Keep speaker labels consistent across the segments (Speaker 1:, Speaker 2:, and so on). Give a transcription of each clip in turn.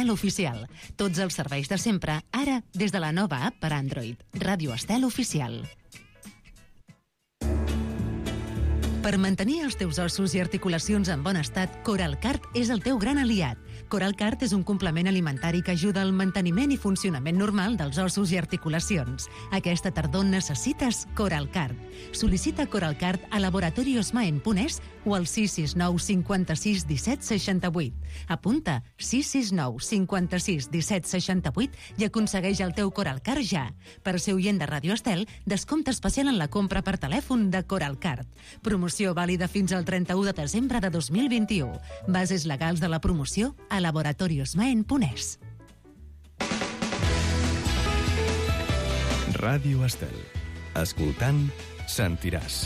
Speaker 1: Estel Oficial. Tots els serveis de sempre, ara des de la nova app per Android. Ràdio Estel Oficial. Per mantenir els teus ossos i articulacions en bon estat, Coralcart és el teu gran aliat. Coralcart és un complement alimentari que ajuda al manteniment i funcionament normal dels ossos i articulacions. Aquesta tardor necessites Coralcart. Sol·licita Coralcart a laboratoriosmaen.es o al 669 56 17 68. Apunta 669 56 17 68 i aconsegueix el teu Coralcart ja. Per ser oient de Ràdio Estel, descompte especial en la compra per telèfon de Coralcart. Promoció vàlida fins al 31 de desembre de 2021. Bases legals de la promoció a laboratoriosmaen.es.
Speaker 2: Ràdio Estel. Escoltant, sentiràs.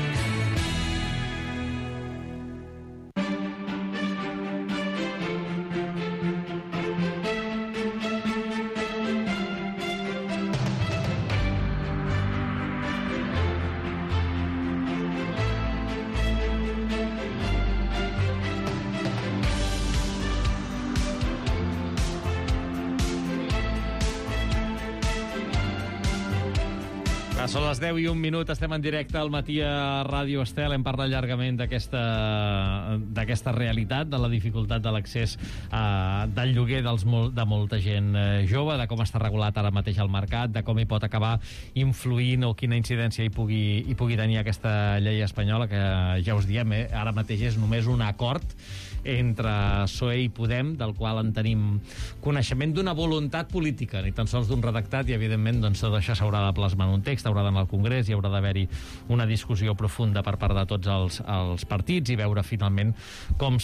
Speaker 3: Són les 10 i 1 minut, estem en directe al matí a Ràdio Estel. Hem parlat llargament d'aquesta realitat, de la dificultat de l'accés del lloguer de molta gent jove, de com està regulat ara mateix el mercat, de com hi pot acabar influint o quina incidència hi pugui tenir aquesta llei espanyola, que ja us diem, ara mateix és només un acord entre PSOE i Podem, del qual en tenim coneixement d'una voluntat política, ni tan sols d'un redactat, i evidentment doncs, tot això s'haurà de plasmar en un text, haurà d'anar al Congrés, hi haurà d'haver-hi una discussió profunda per part de tots els partits i veure finalment com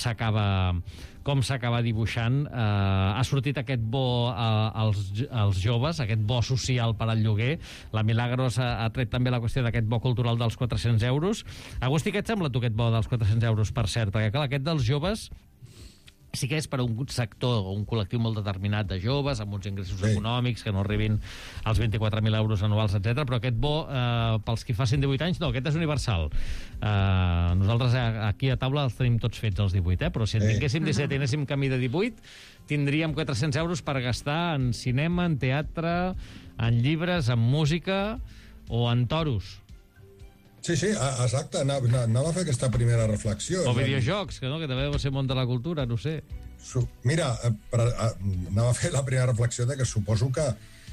Speaker 3: s'acaba dibuixant. Ha sortit aquest bo als joves, aquest bo social per al lloguer. La Milagros ha tret també la qüestió d'aquest bo cultural dels 400 euros. Agustí, què et sembla tu aquest bo dels 400 euros, per cert? Perquè clar, aquest dels joves sí que és per a un sector o un col·lectiu molt determinat de joves, amb uns ingressos econòmics que no arribin als 24.000 euros anuals, etc. Però aquest bo, pels que facin 18 anys, no, aquest és universal. Nosaltres aquí a taula els tenim tots fets els 18, però si en tinguéssim 17 i anéssim camí de 18, tindríem 400 euros per gastar en cinema, en teatre, en llibres, en música o en toros.
Speaker 4: Sí, exacte, anava a fer aquesta primera reflexió.
Speaker 3: O videojocs, que també deu ser món de la cultura, no sé.
Speaker 4: Mira, anava a fer la primera reflexió de que suposo que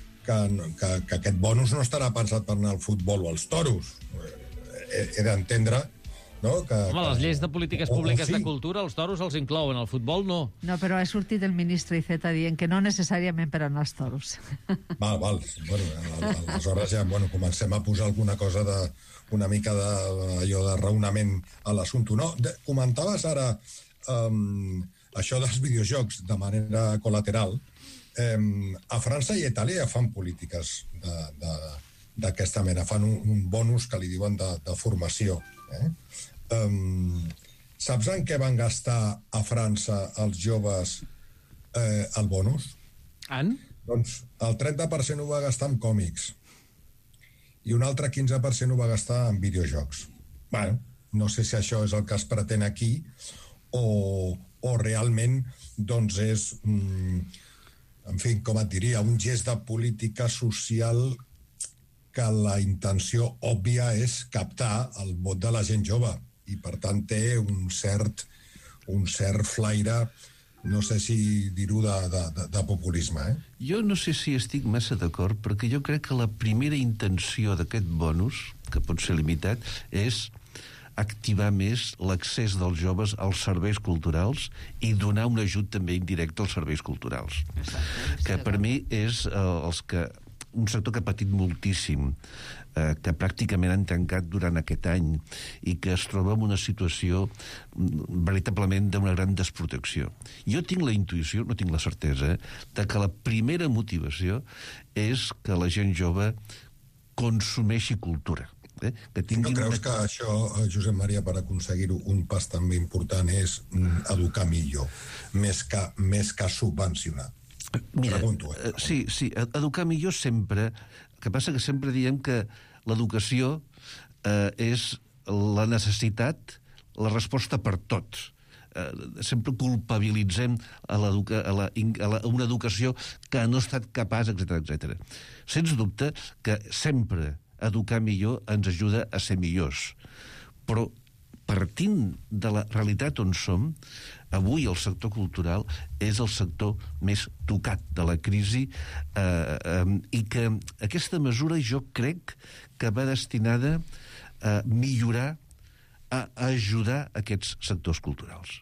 Speaker 4: aquest bonus no estarà pensat per anar al futbol o als toros. He d'entendre, no?
Speaker 3: Home, les lleis de polítiques públiques de cultura, els toros els inclouen, el futbol no.
Speaker 5: No, però ha sortit el ministre Iceta dient que no necessàriament per anar als toros.
Speaker 4: Val. Bueno, aleshores ja comencem a posar alguna cosa una mica d'allò de raonament a l'assumpte. No, comentaves ara això dels videojocs de manera col·lateral. A França i a Itàlia ja fan polítiques d'aquesta mena, fan un bonus que li diuen de formació. Saps en què van gastar a França els joves el bonus? Doncs el 30% ho va gastar en còmics i un altre 15% ho va gastar en videojocs. Bueno, no sé si això és el que es pretén aquí o realment doncs és en fi, com et diria, un gest de política social que la intenció òbvia és captar el vot de la gent jove i per tant té un cert flaire, no sé si dir-ho de populisme.
Speaker 6: Jo no sé si estic massa d'acord, perquè jo crec que la primera intenció d'aquest bonus, que pot ser limitat, és activar més l'accés dels joves als serveis culturals i donar un ajut també indirecte als serveis culturals. Que per mi és un sector que ha patit moltíssim, que pràcticament han tancat durant aquest any i que es troba en una situació veritablement d'una gran desprotecció. Jo tinc la intuïció, no tinc la certesa, de que la primera motivació és que la gent jove consumeixi cultura.
Speaker 4: No creus que això, Josep Maria, per aconseguir-ho, un pas també important és educar millor, més que subvencionar?
Speaker 6: Mira, sí, educar millor sempre. El que passa que sempre diem que l'educació és la necessitat, la resposta per tots. sempre culpabilitzem a una educació que no ha estat capaç, etc. Sens dubte que sempre educar millor ens ajuda a ser millors. Però partint de la realitat on som, avui el sector cultural és el sector més tocat de la crisi i que aquesta mesura jo crec que va destinada a millorar, a ajudar aquests sectors culturals.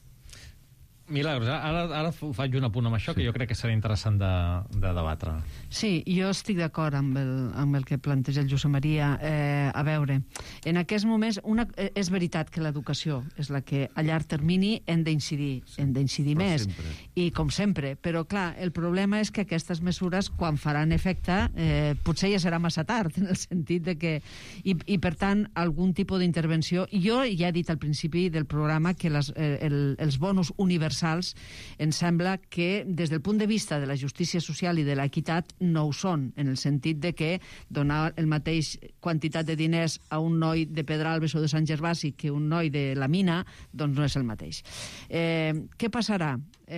Speaker 3: Milagros, ara faig un apunt amb això que jo crec que serà interessant de debatre.
Speaker 5: Sí, jo estic d'acord amb el que planteja el Josep Maria. A veure, en aquests moments és veritat que l'educació és la que a llarg termini hem d'incidir més, i com sempre, però clar, el problema és que aquestes mesures, quan faran efecte, potser ja serà massa tard, en el sentit de que i per tant, algun tipus d'intervenció. Jo ja he dit al principi del programa que els bonus universals em sembla que des del punt de vista de la justícia social i de l'equitat no ho són, en el sentit de que donar el mateix quantitat de diners a un noi de Pedralbes o de Sant Gervasi que un noi de la Mina, doncs no és el mateix. Què passarà?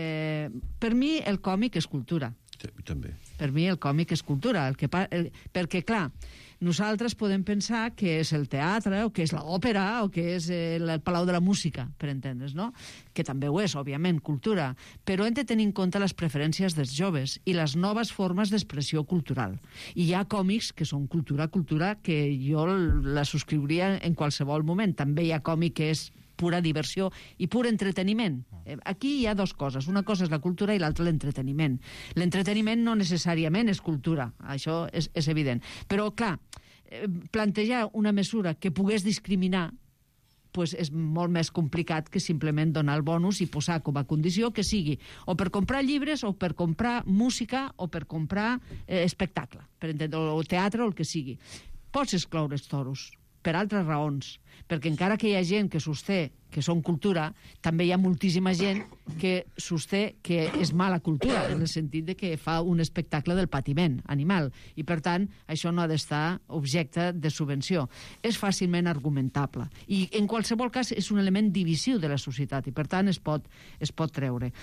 Speaker 5: Per mi el còmic és cultura.
Speaker 6: També.
Speaker 5: Per mi el còmic és cultura, perquè clar, nosaltres podem pensar que és el teatre, o que és l'òpera, o que és el Palau de la Música, per entendre's, no? Que també ho és, òbviament, cultura, però hem de tenir en compte les preferències dels joves i les noves formes d'expressió cultural. I hi ha còmics que són cultura, que jo la subscriuria en qualsevol moment. També hi ha còmic que és pura diversió i pur entreteniment. Aquí hi ha dues coses. Una cosa és la cultura i l'altra l'entreteniment. L'entreteniment no necessàriament és cultura, això és evident. Però, clar, plantejar una mesura que pogués discriminar pues és molt més complicat que simplement donar el bonus i posar com a condició que sigui o per comprar llibres, o per comprar música, o per comprar espectacle, per entendre, o teatre, o el que sigui. Pots excloure els toros per altres raons, perquè encara que hi ha gent que sosté que són cultura, també hi ha moltíssima gent que sosté que és mala cultura, en el sentit de que fa un espectacle del patiment animal, i per tant això no ha d'estar objecte de subvenció. És fàcilment argumentable, i en qualsevol cas és un element divisiu de la societat, i per tant es pot treure.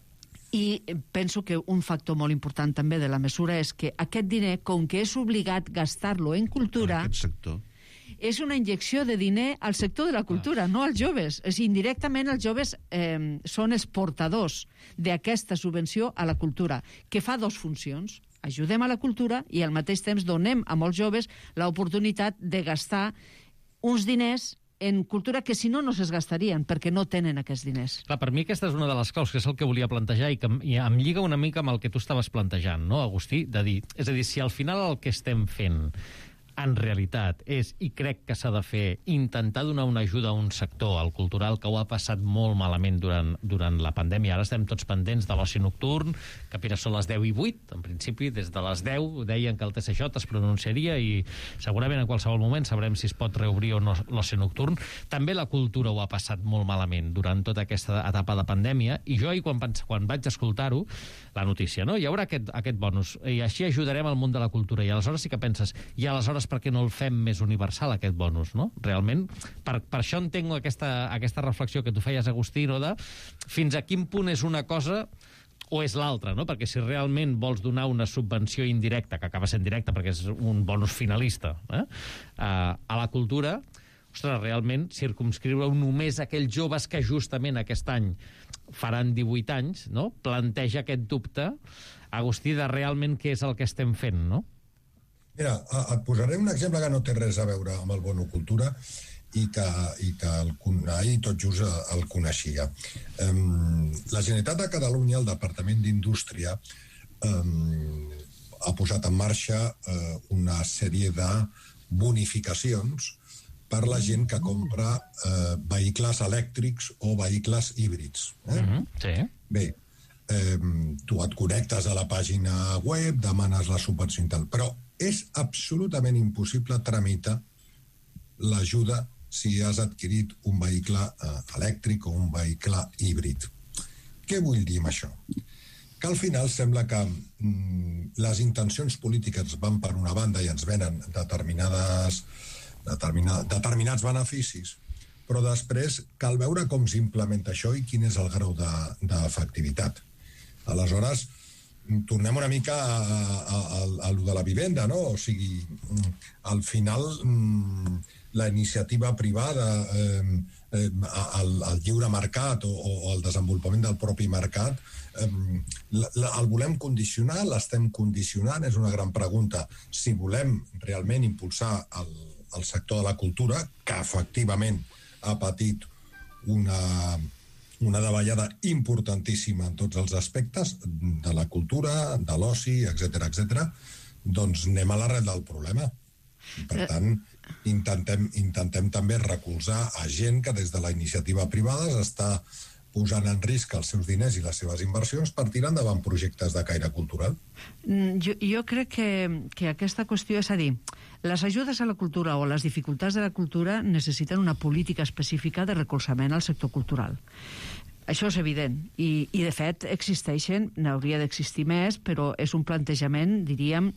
Speaker 5: I penso que un factor molt important també de la mesura és que aquest diner, com que és obligat gastar-lo en cultura,
Speaker 6: en aquest sector,
Speaker 5: és una injecció de diner al sector de la cultura, no als joves. Indirectament els joves són exportadors d'aquesta subvenció a la cultura, que fa dues funcions. Ajudem a la cultura i al mateix temps donem a molts joves l'oportunitat de gastar uns diners en cultura que si no es gastarien, perquè no tenen aquests diners.
Speaker 3: Clar, per mi aquesta és una de les claus, que és el que volia plantejar i que em lliga una mica amb el que tu estaves plantejant, no, Agustí? És a dir, si al final el que estem fent en realitat és, i crec que s'ha de fer, intentar donar una ajuda a un sector, el cultural, que ho ha passat molt malament durant la pandèmia. Ara estem tots pendents de l'oci nocturn, que apenas són les 10 i 8, en principi, des de les 10 deien que el TSJ es pronunciaria i segurament en qualsevol moment sabrem si es pot reobrir o no l'oci nocturn. També la cultura ho ha passat molt malament durant tota aquesta etapa de pandèmia, i jo ahir quan vaig escoltar-ho, la notícia, no? Hi haurà aquest bonus, i així ajudarem al món de la cultura, i aleshores sí que penses, i aleshores per què no el fem més universal, aquest bonus, no? Realment, per això entenc aquesta reflexió que tu feies, Agustí, no? De fins a quin punt és una cosa o és l'altra, no? Perquè si realment vols donar una subvenció indirecta, que acaba sent directa perquè és un bonus finalista, a la cultura, ostres, realment circumscriure-ho només a aquells joves que justament aquest any faran 18 anys, no? Planteja aquest dubte, Agustí, de realment què és el que estem fent, no?
Speaker 4: Mira, et posaré un exemple que no té res a veure amb el bono cultura i que ahir tot just el coneixia. La Generalitat de Catalunya, el Departament d'Indústria, ha posat en marxa una sèrie de bonificacions per la gent que compra vehicles elèctrics o vehicles híbrids.
Speaker 3: Sí.
Speaker 4: Bé, tu et connectes a la pàgina web, demanes la subvenció i tal, però és absolutament impossible tramitar l'ajuda si has adquirit un vehicle elèctric o un vehicle híbrid. Què vull dir amb això? Que al final sembla que les intencions polítiques van per una banda i ens venen determinats beneficis, Però després cal veure com s'implementa això i quin és el grau d'efectivitat. Aleshores, tornem una mica a lo de la vivenda, no? O sigui, al final, la iniciativa privada, el lliure mercat o el desenvolupament del propi mercat, el volem condicionar, l'estem condicionant? És una gran pregunta. Si volem realment impulsar el sector de la cultura, que efectivament ha patit una davallada importantíssima en tots els aspectes de la cultura, de l'oci, etc., doncs anem a l'arrel del problema. I, per tant, intentem també recolzar a gent que des de la iniciativa privada s'està posant en risc els seus diners i les seves inversions per tirar endavant projectes de caire cultural.
Speaker 5: Jo crec que aquesta qüestió, és a dir, les ajudes a la cultura o les dificultats de la cultura necessiten una política específica de recolzament al sector cultural. Això és evident, i de fet existeixen, n'hauria d'existir més, però és un plantejament, diríem,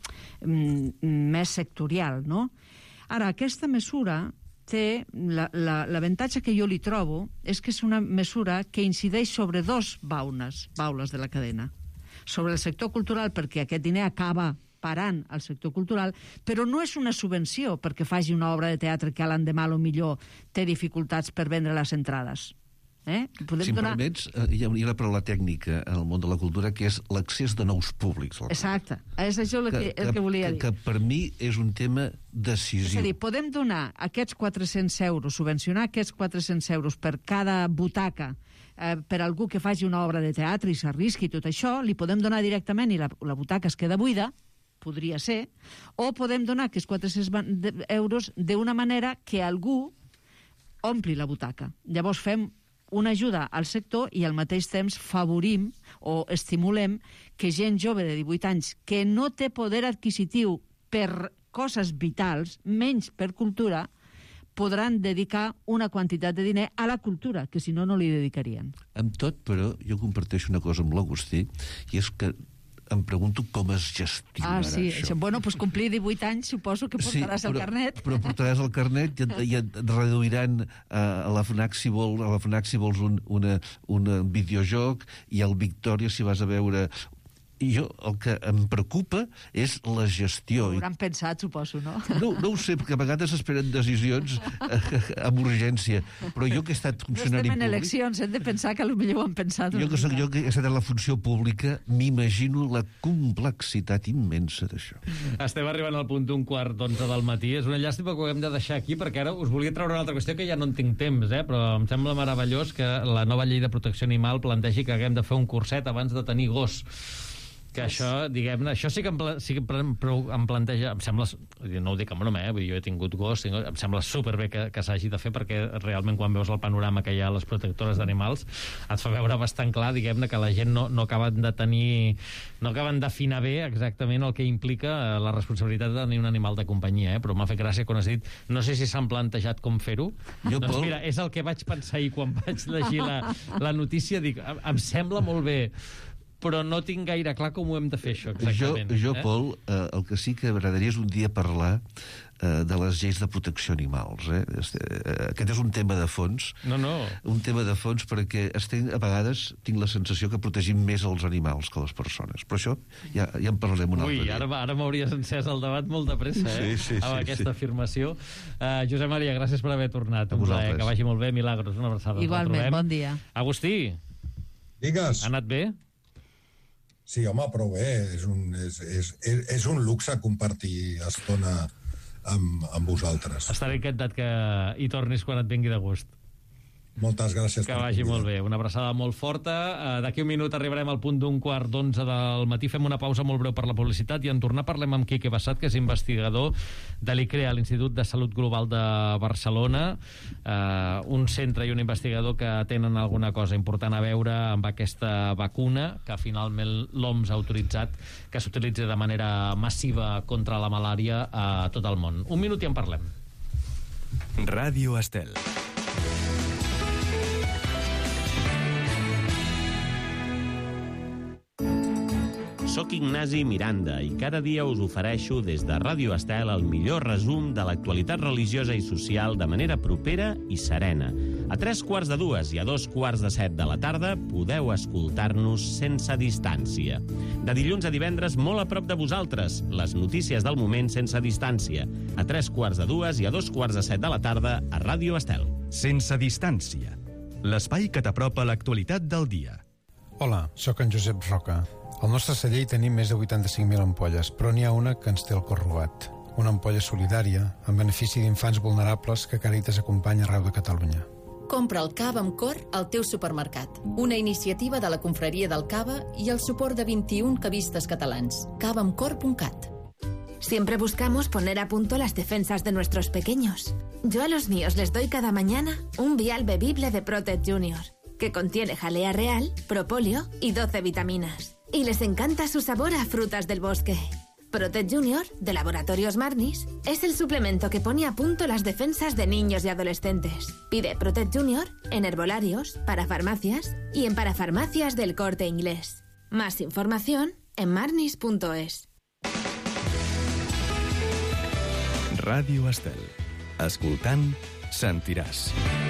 Speaker 5: més sectorial, no? Ara, aquesta mesura té l'avantatge que jo li trobo és que és una mesura que incideix sobre dos baules de la cadena. Sobre el sector cultural, perquè aquest diner acaba parant al sector cultural, però no és una subvenció perquè faci una obra de teatre que a l'endemà millor té dificultats per vendre les entrades.
Speaker 6: Si em permets, hi ha una paraula tècnica en el món de la cultura que és l'accés de nous públics.
Speaker 5: Exacte, és això el que volia dir.
Speaker 6: Que per mi és un tema decisiu.
Speaker 5: És a dir, podem donar aquests 400 euros, subvencionar aquests 400 euros per cada butaca per algú que faci una obra de teatre i s'arrisqui tot això, li podem donar directament i la butaca es queda buida, podria ser, o podem donar aquests 400 euros d'una manera que algú ompli la butaca. Llavors fem una ajuda al sector i al mateix temps favorim o estimulem que gent jove de 18 anys que no té poder adquisitiu per coses vitals, menys per cultura, podran dedicar una quantitat de diner a la cultura, que si no, no li dedicarien.
Speaker 6: Amb tot, però, jo comparteixo una cosa amb l'Agustí, i és que em pregunto com es gestionarà això.
Speaker 5: Bueno, doncs complir 18 anys suposo que portaràs el carnet.
Speaker 6: Però portaràs el carnet i et reduiran a la FNAC si vols un videojoc, i al Victòria si vas a veure... I jo, el que em preocupa és la gestió.
Speaker 5: Ho hauran pensat, suposo, no?
Speaker 6: No ho sé, perquè a vegades esperen decisions amb urgència, però jo que he estat funcionari públic...
Speaker 5: No estem en eleccions, hem de pensar que potser ho han pensat.
Speaker 6: Jo que he estat en la funció pública, m'imagino la complexitat immensa d'això.
Speaker 3: Estem arribant al punt d'11:15 del matí. És una llàstima que ho hem de deixar aquí, perquè ara us volia treure una altra qüestió que ja no en tinc temps, però em sembla meravellós que la nova llei de protecció animal plantegi que haguem de fer un curset abans de tenir gos. Que això, diguem-ne, això sí que em planteja, em sembla, no ho dic amb broma, jo he tingut gos, em sembla superbé que s'hagi de fer, perquè realment quan veus el panorama que hi ha a les protectores d'animals et fa veure bastant clar, diguem-ne, que la gent no acaben de tenir, no acaben d'afinar bé exactament el que implica la responsabilitat de tenir un animal de companyia, però m'ha fet gràcia quan has dit, no sé si s'han plantejat com fer-ho. Doncs mira, és el que vaig pensar ahir quan vaig llegir la notícia, dic, em sembla molt bé, però no tinc gaire clar com ho hem de fer, això, exactament.
Speaker 6: Jo, Pol, el que sí que m'agradaria és un dia parlar de les lleis de protecció animals. Aquest és un tema de fons.
Speaker 3: No.
Speaker 6: Un tema de fons perquè a vegades tinc la sensació que protegim més els animals que les persones. Però això ja en parlarem un altre dia.
Speaker 3: Ara m'hauries encès el debat molt de pressa, amb aquesta afirmació. Josep Maria, gràcies per haver tornat.
Speaker 6: A vosaltres.
Speaker 3: Que vagi molt bé, Milagros. Una abraçada.
Speaker 5: Igualment, bon dia.
Speaker 3: Agustí.
Speaker 4: Digues.
Speaker 3: Ha anat bé?
Speaker 4: Sí, home, prou bé. És un luxe compartir estona amb vosaltres.
Speaker 3: Estaré encantat que hi tornis quan et vingui de gust.
Speaker 4: Moltes gràcies.
Speaker 3: Que vagi molt bé. Una abraçada molt forta. D'aquí un minut arribarem al punt d'11:15 del matí. Fem una pausa molt breu per la publicitat i en tornar parlem amb Quique Bassat, que és investigador de l'ICREA, l'Institut de Salut Global de Barcelona. Un centre i un investigador que tenen alguna cosa important a veure amb aquesta vacuna que finalment l'OMS ha autoritzat que s'utilitzi de manera massiva contra la malària a tot el món. Un minut i en parlem.
Speaker 2: Ràdio Estel.
Speaker 7: Soc Ignasi Miranda i cada dia us ofereixo des de Ràdio Estel el millor resum de l'actualitat religiosa i social de manera propera i serena. A 3:45 i a 2:45 de la tarda podeu escoltar-nos sense distància. De dilluns a divendres, molt a prop de vosaltres, les notícies del moment sense distància. A 3:45 i a 2:45 de la tarda a Ràdio Estel.
Speaker 2: Sense distància. L'espai que t'apropa a l'actualitat del dia.
Speaker 8: Hola, sóc en Josep Roca. Al nostre celler hi tenim més de 85.000 ampolles, però n'hi ha una que ens té el cor robat. Una ampolla solidària, en benefici d'infants vulnerables que Càritas acompanya arreu de Catalunya.
Speaker 9: Compra el cava amb cor al teu supermercat. Una iniciativa de la Confraria del Cava i el suport de 21 cavistes catalans. cavaamcor.cat.
Speaker 10: Siempre buscamos poner a punto las defensas de nuestros pequeños. Yo a los míos les doy cada mañana un vial bebible de Protect Junior, que contiene jalea real, propóleo y 12 vitaminas. Y les encanta su sabor a frutas del bosque. Protect Junior, de Laboratorios Marnis, es el suplemento que pone a punto las defensas de niños y adolescentes. Pide Protect Junior en herbolarios, parafarmacias y en parafarmacias del Corte Inglés. Más información en marnis.es.
Speaker 2: Ràdio Estel. Escoltant, sentiràs.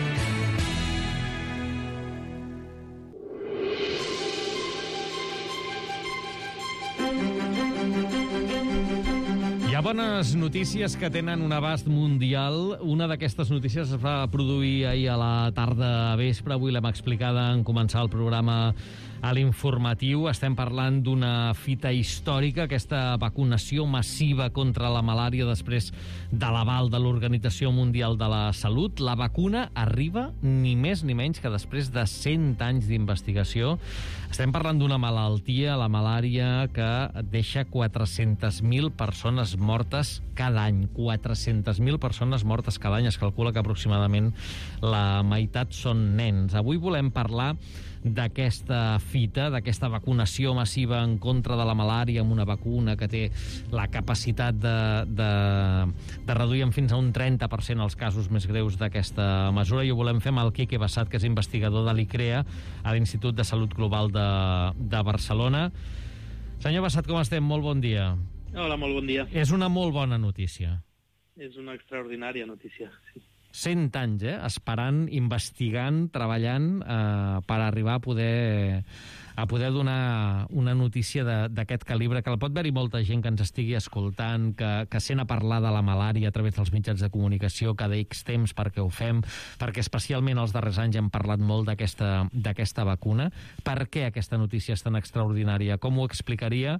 Speaker 3: Hi ha bones notícies que tenen un abast mundial. Una d'aquestes notícies es va produir ahir a la tarda vespre. Avui l'hem explicada en començar el programa a l'informatiu. Estem parlant d'una fita històrica, aquesta vacunació massiva contra la malària després de l'aval de l'Organització Mundial de la Salut. La vacuna arriba ni més ni menys que després de 100 anys d'investigació. Estem parlant d'una malaltia, la malària, que deixa 400.000 persones mortes cada any. 400.000 persones mortes cada any. Es calcula que aproximadament la meitat són nens. Avui volem parlar d'aquesta fita, d'aquesta vacunació massiva en contra de la malària amb una vacuna que té la capacitat de reduir en fins a un 30% els casos més greus d'aquesta mesura. I ho volem fer amb el Quique Bassat, que és investigador de l'ICREA a l'Institut de Salut Global de Barcelona. Senyor Bassat, com estem? Molt bon dia.
Speaker 11: Hola, molt bon dia.
Speaker 3: És una molt bona notícia.
Speaker 11: És una extraordinària notícia, sí.
Speaker 3: 100 anys, esperant, investigant, treballant per arribar a poder donar una notícia d'aquest calibre, que el pot haver-hi molta gent que ens estigui escoltant, que sent a parlar de la malària a través dels mitjans de comunicació cada X temps perquè ho fem, perquè especialment els darrers anys hem parlat molt d'aquesta vacuna. Per què aquesta notícia és tan extraordinària? Com ho explicaria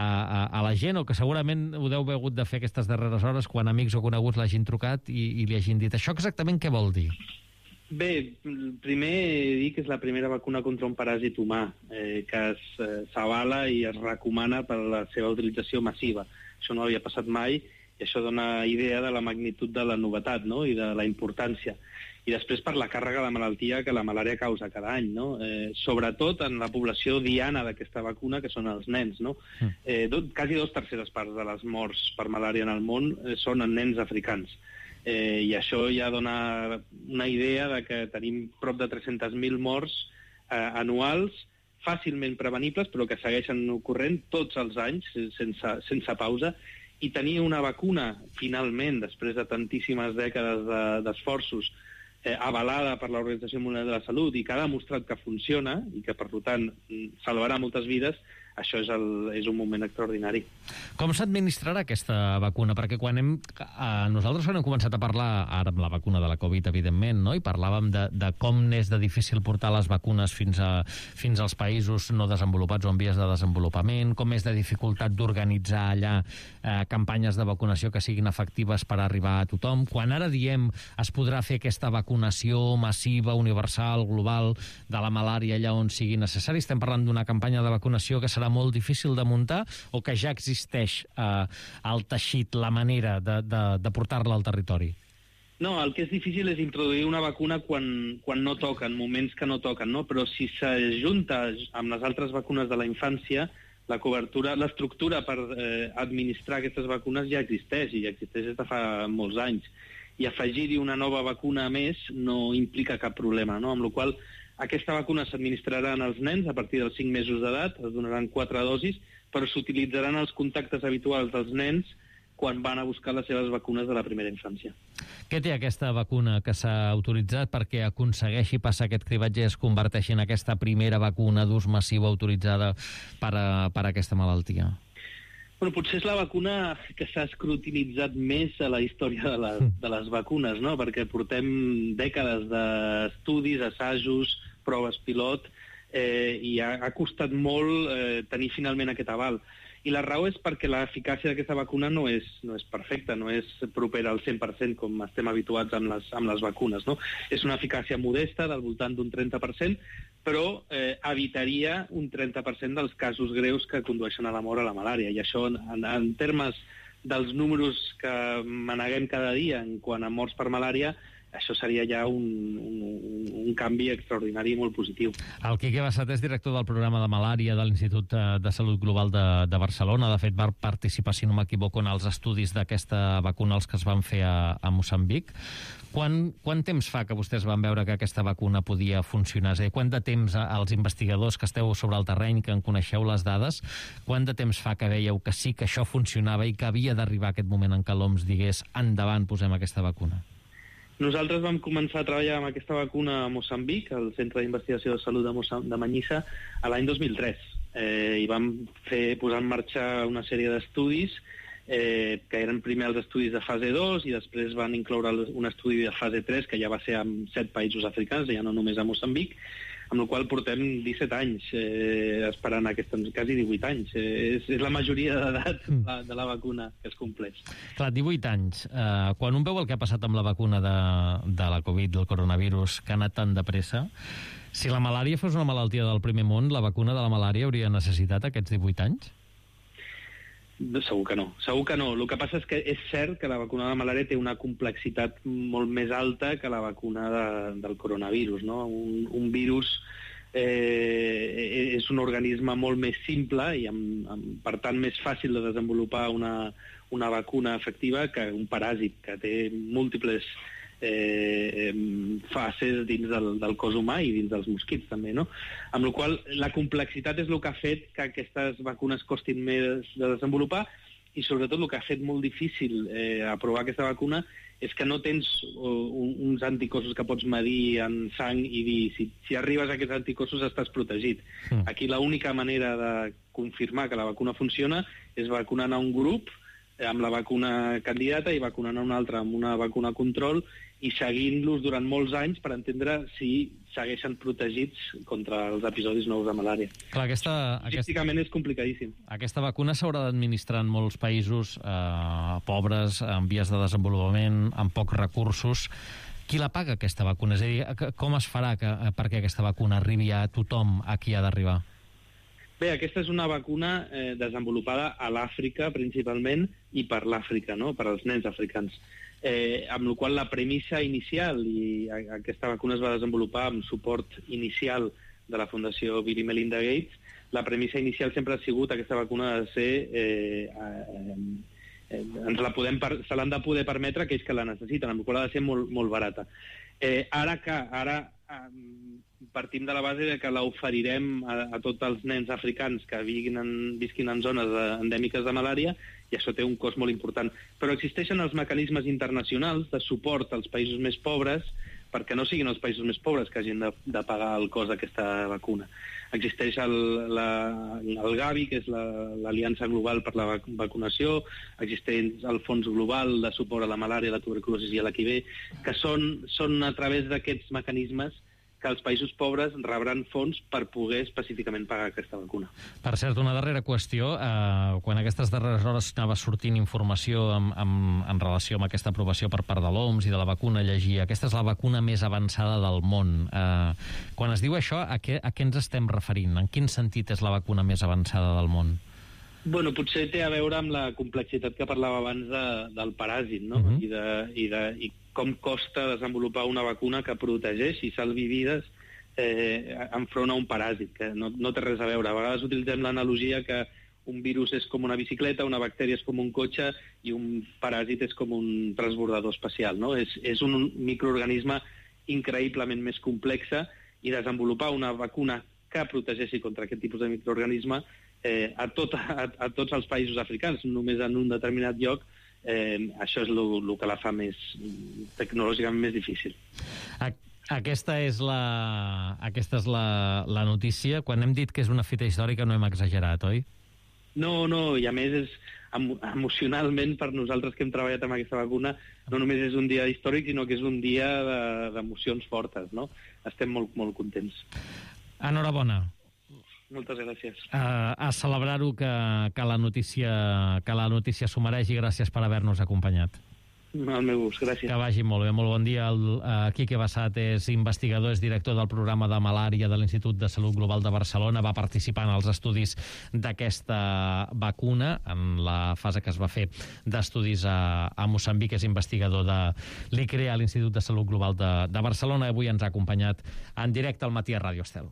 Speaker 3: a la gent, o que segurament ho deu haver hagut de fer aquestes darreres hores quan amics o coneguts l'hagin trucat i li hagin dit això exactament què vol dir?
Speaker 11: Bé, primer dir que és la primera vacuna contra un paràsit humà que s'avala i es recomana per a la seva utilització massiva. Això no havia passat mai i això dona idea de la magnitud de la novetat, no? I de la importància. I després per la càrrega de malaltia que la malària causa cada any, no? Sobretot en la població diana d'aquesta vacuna, que són els nens, no? Quasi 2/3 parts de les morts per malària en el món són en nens africans. I això ja dona una idea de que tenim prop de 300.000 morts anuals, fàcilment prevenibles, però que segueixen ocorrent tots els anys, sense pausa, i tenir una vacuna, finalment, després de tantíssimes dècades d'esforços, avalada per l'Organització Mundial de la Salut i que ha demostrat que funciona i que, per tant, salvarà moltes vides, això és un moment extraordinari.
Speaker 3: Com s'administrarà aquesta vacuna? Perquè nosaltres hem començat a parlar, ara amb la vacuna de la Covid, evidentment, no? I parlàvem de com n'és de difícil portar les vacunes fins als països no desenvolupats o en vies de desenvolupament, com és de dificultat d'organitzar allà campanyes de vacunació que siguin efectives per arribar a tothom. Quan ara diem es podrà fer aquesta vacunació massiva, universal, global, de la malària allà on sigui necessari, estem parlant d'una campanya de vacunació que serà molt difícil de muntar o que ja existeix al teixit la manera de portar-la al territori?
Speaker 11: No, el que és difícil és introduir una vacuna quan no toquen, moments que no toquen, no? Però si s'ajunta amb les altres vacunes de la infància, la cobertura, l'estructura per administrar aquestes vacunes ja existeix, i existeix des de fa molts anys. I afegir-hi una nova vacuna a més no implica cap problema, no? Amb la qual cosa Aquesta vacuna s'administrarà als nens a partir dels 5 mesos d'edat, es donaran 4 dosis, però s'utilitzaran els contactes habituals dels nens quan van a buscar les seves vacunes de la primera infància.
Speaker 3: Què té aquesta vacuna que s'ha autoritzat perquè aconsegueixi passar aquest cribatge i es converteixi en aquesta primera vacuna d'ús massiu autoritzada per a aquesta malaltia?
Speaker 11: Bueno, potser és la vacuna que s'ha escrutinitzat més a la història de les vacunes, no? Perquè portem dècades d'estudis, assajos, proves pilot, i ha costat molt tenir finalment aquest aval. I la raó és perquè l'eficàcia d'aquesta vacuna no és perfecta, no és propera al 100% com estem habituats amb les vacunes, no? És una eficàcia modesta, del voltant d'un 30%, però evitaria un 30% dels casos greus que condueixen a la mort a la malària. I això, en termes dels números que maneguem cada dia en quant a morts per malària, això seria ja un canvi extraordinari i molt positiu.
Speaker 3: El Quique Bassat és director del programa de malària de l'Institut de Salut Global de Barcelona. De fet, va participar, si no m'equivoco, en els estudis d'aquesta vacuna, els que es van fer a Moçambic. Quant temps fa que vostès van veure que aquesta vacuna podia funcionar? És a dir, quant de temps els investigadors que esteu sobre el terreny, que en coneixeu les dades, quant de temps fa que veieu que sí que això funcionava i que havia d'arribar aquest moment en què l'OMS digués endavant, posem aquesta vacuna?
Speaker 11: Nosaltres vam començar a treballar amb aquesta vacuna a Moçambic, al Centre d'Investigació de Salut de Manyissa, a l'any 2003. I vam posar en marxa una sèrie d'estudis que eren primer els estudis de fase 2 i després van incloure un estudi de fase 3 que ja va ser amb 7 països africans, ja no només a Moçambic, amb el qual portem 17 anys esperant quasi 18 anys. És la majoria d'edat de la vacuna que es compleix.
Speaker 3: Clar, 18 anys. Quan un veu el que ha passat amb la vacuna de la Covid, del coronavirus, que ha anat tan de pressa, si la malària fos una malaltia del primer món, la vacuna de la malària hauria necessitat aquests 18 anys?
Speaker 11: Segur que no. El que passa és que és cert que la vacuna de la malària té una complexitat molt més alta que la vacuna del coronavirus, no? Un virus és un organisme molt més simple i, per tant, més fàcil de desenvolupar una vacuna efectiva que un paràsit, que té múltiples fases dins del cos humà i dins dels mosquits també, no? Amb la qual la complexitat és el que ha fet que aquestes vacunes costin més de desenvolupar i sobretot el que ha fet molt difícil aprovar aquesta vacuna és que no tens uns anticossos que pots medir en sang i dir si arribes a aquests anticossos estàs protegit. Aquí l'única manera de confirmar que la vacuna funciona és vacunant a un grup amb la vacuna candidata i vacunant a un altre amb una vacuna control i seguint-los durant molts anys per entendre si segueixen protegits contra els episodis nous de malària.
Speaker 3: Clar,
Speaker 11: logísticament és complicadíssim.
Speaker 3: Aquesta vacuna s'haurà d'administrar en molts països pobres, en vies de desenvolupament, amb pocs recursos. Qui la paga, aquesta vacuna? És a dir, com es farà perquè aquesta vacuna arribi a tothom a qui ha d'arribar?
Speaker 11: Bé, aquesta és una vacuna desenvolupada a l'Àfrica, principalment, i per l'Àfrica, no? Per als nens africans. Amb la qual la premissa inicial, i aquesta vacuna es va desenvolupar amb suport inicial de la Fundació Bill i Melinda Gates, la premissa inicial sempre ha sigut aquesta vacuna ha de ser... se l'han de poder permetre aquells que la necessiten, amb la qual ha de ser molt, molt barata. Ara partim de la base de que l'oferirem a tots els nens africans que visquin en zones endèmiques de malària, i això té un cost molt important. Però existeixen els mecanismes internacionals de suport als països més pobres perquè no siguin els països més pobres que hagin de pagar el cost d'aquesta vacuna. Existeix el Gavi, que és l'Aliança Global per la Vacunació, existeix el Fons Global de Suport a la Malària, la Tuberculosi i l'HIV, que són a través d'aquests mecanismes que els països pobres rebran fons per poder específicament pagar aquesta vacuna.
Speaker 3: Per cert, una darrera qüestió. Quan aquestes darreres hores anava sortint informació en relació amb aquesta aprovació per part de l'OMS i de la vacuna, llegia aquesta és la vacuna més avançada del món. Quan es diu això, a què ens estem referint? En quin sentit és la vacuna més avançada del món?
Speaker 11: Bueno, potser té a veure amb la complexitat que parlava abans del paràsit, no? I com costa desenvolupar una vacuna que protegeixi i salvi vides enfront a un paràsit, que no té res a veure. A vegades utilitzem l'analogia que un virus és com una bicicleta, una bactèria és com un cotxe i un paràsit és com un transbordador espacial, no? És un microorganisme increïblement més complexa i desenvolupar una vacuna que protegeixi contra aquest tipus de microorganisme a tots els països africans, només en un determinat lloc. Això és el que la fa tecnològicament més difícil.
Speaker 3: Aquesta és la notícia. Quan hem dit que és una fita històrica no hem exagerat, oi?
Speaker 11: No, i a més és emocionalment per nosaltres que hem treballat amb aquesta vacuna, no només és un dia històric, sinó que és un dia d'emocions fortes, no? Estem molt, molt contents.
Speaker 3: Enhorabona.
Speaker 11: Moltes gràcies.
Speaker 3: A celebrar-ho, que la notícia s'ho mereix, i gràcies per haver-nos acompanyat.
Speaker 11: El meu gust, gràcies.
Speaker 3: Que vagi molt bé, molt bon dia. El Quique Bassat és investigador, és director del programa de malària de l'Institut de Salut Global de Barcelona, va participar en els estudis d'aquesta vacuna, en la fase que es va fer d'estudis a Moçambic, és investigador de l'ICRE a l'Institut de Salut Global de Barcelona, i avui ens ha acompanyat en directe al Matí a Ràdio Estel.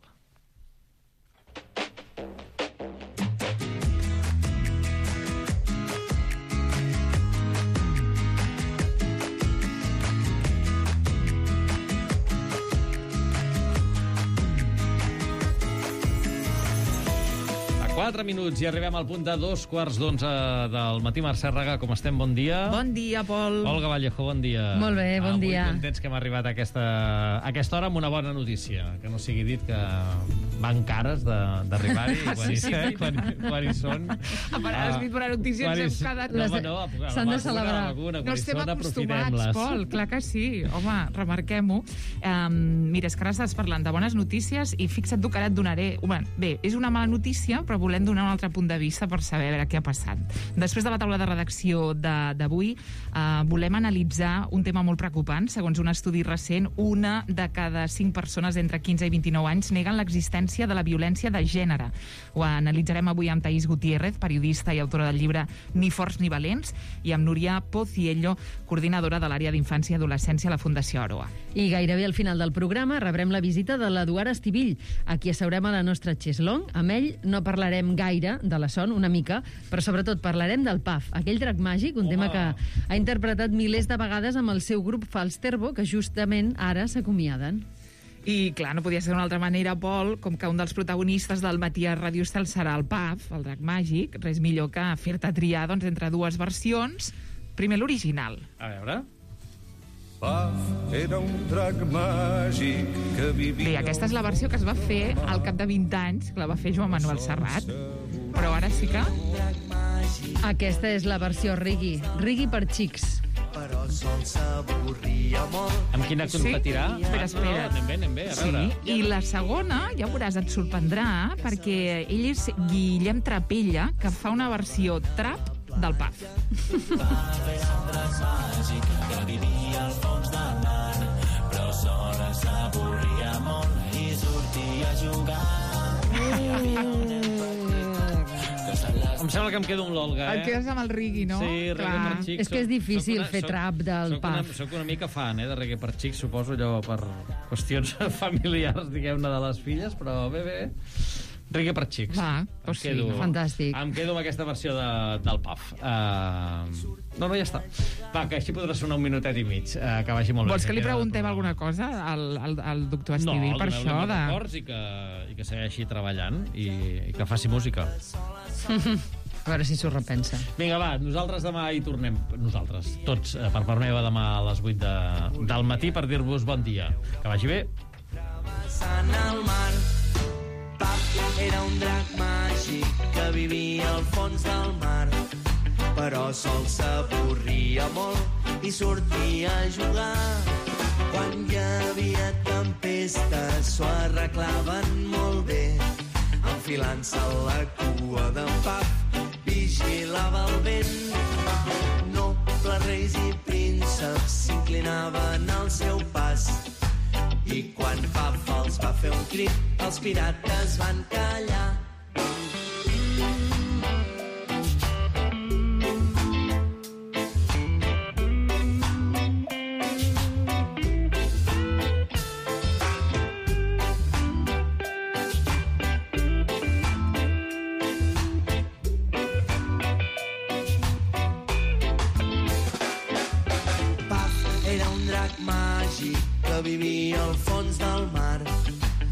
Speaker 3: A 4 minuts i arribem al punt de 2:15 del matí. Mercè Raga, com estem? Bon dia.
Speaker 12: Bon dia, Pol.
Speaker 3: Olga Vallejo, bon dia.
Speaker 12: Molt bé, bon dia.
Speaker 3: Avui contents que hem arribat a aquesta hora amb una bona notícia, que no sigui dit que van cares d'arribar-hi quan hi són.
Speaker 12: A vegades dit bona notícia ens hem quedat...
Speaker 3: S'han de celebrar.
Speaker 12: No estem acostumats, Pol, clar que sí. Home, remarquem-ho. Mira, és que ara estàs parlant de bones notícies i fixa't tu que ara et donaré... Bé, és una mala notícia, però volem donar un altre punt de vista per saber a veure què ha passat. Després de la taula de redacció d'avui, volem analitzar un tema molt preocupant. Segons un estudi recent, 1 de cada 5 persones entre 15 i 29 anys neguen l'existència de la violència de gènere. Ho analitzarem avui amb Thaís Gutiérrez, periodista i autora del llibre Ni forts ni valents, i amb Núria Pociello, coordinadora de l'àrea d'infància i adolescència a la Fundació Aroa.
Speaker 13: I gairebé al final del programa rebrem la visita de l'Eduard Estivill, a qui asseurem a la nostra xeslong. Amb ell no parlarem gaire de la son, una mica, però sobretot parlarem del PAF, aquell drac màgic, un tema que ha interpretat milers de vegades amb el seu grup Falsterbo, que justament ara s'acomiaden.
Speaker 12: I, clar, no podia ser d'una altra manera, Pol, com que un dels protagonistes del Matí a Ràdio Estel serà el PAF, el drac màgic. Res millor que fer-te triar entre dues versions. Primer, l'original.
Speaker 3: A veure...
Speaker 14: PAF era un drac màgic que vivia...
Speaker 12: Bé, aquesta és la versió que es va fer al cap de 20 anys, que la va fer Joan Manuel Serrat. Però ara sí que...
Speaker 13: Aquesta és la versió reggae. Reggae per xics.
Speaker 14: Però sol s'avorria molt.
Speaker 3: Amb quina competirà?
Speaker 12: Espera.
Speaker 3: Anem bé, a veure.
Speaker 12: Sí, i la segona, ja veuràs, et sorprendrà, perquè ell és Guillem Trapella, que fa una versió trap del PAF.
Speaker 14: PAF era un drac màgic que vivia al fons del mar, però sola s'avorria molt i sortia a jugar.
Speaker 3: Em sembla que em quedo amb l'Olga,
Speaker 12: Et quedes amb el reggae, no?
Speaker 3: Sí, reggae per xics.
Speaker 13: És que és difícil fer trap del PAF.
Speaker 3: Soc una mica fan, de reggae per xics, suposo, allò per qüestions familiars, diguem-ne, de les filles, però bé. Reggae per xics.
Speaker 12: Va, doncs sí,
Speaker 13: fantàstic.
Speaker 3: Em quedo amb aquesta versió del PAF. No, ja està. Va, que així podrà sonar un minutet i mig, que vagi molt bé.
Speaker 12: Vols que li preguntem alguna cosa al doctor Estivill per això?
Speaker 3: No, records i que segueixi treballant i que faci música.
Speaker 13: A veure si s'ho repensa.
Speaker 3: Vinga, va, nosaltres demà hi tornem. Nosaltres, tots, per part meva, demà a les 8 del matí per dir-vos bon dia. Que vagi bé.
Speaker 14: Travessant el mar, PAF era un drac màgic que vivia al fons del mar, però sol s'avorria molt i sortia a jugar. Quan hi havia tempestes s'ho arreglaven molt bé, enfilant-se la cua d'en PAF vigilava el vent. Nobles, reis i prínceps s'inclinaven al seu pas, i quan PAF els va fer un crit, els pirates van callar. PAF era un drac màgic que vivia al fons del mar,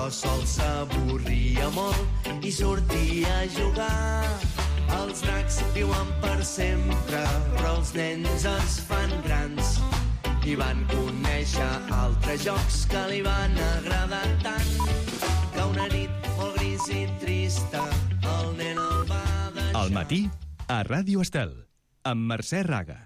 Speaker 14: sol s'avorria molt i sortia a jugar. Els dracs viuen per sempre, però els nens es fan grans i van conèixer altres jocs que li van agradar tant, que una nit molt gris i trista el nen el va deixar.
Speaker 2: Al matí, a Ràdio Estel, amb Mercè Raga.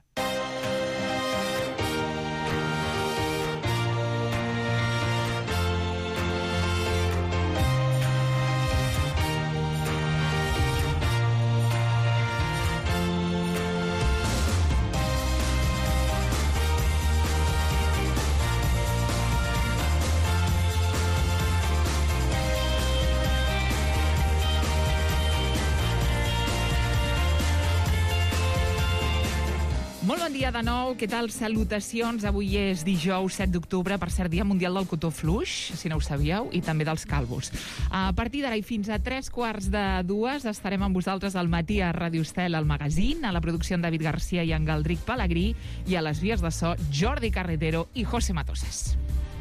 Speaker 12: Molt bon dia de nou, què tal? Salutacions. Avui és dijous 7 d'octubre, per cert, Dia Mundial del Cotó Fluix, si no ho sabíeu, i també dels calvos. A partir d'ara i fins a 3:45 estarem amb vosaltres al matí a Ràdio Estel, al magazín, a la producció en David Garcia i en Galdric Pellegrí, i a les vies de so Jordi Carretero i José Matoses.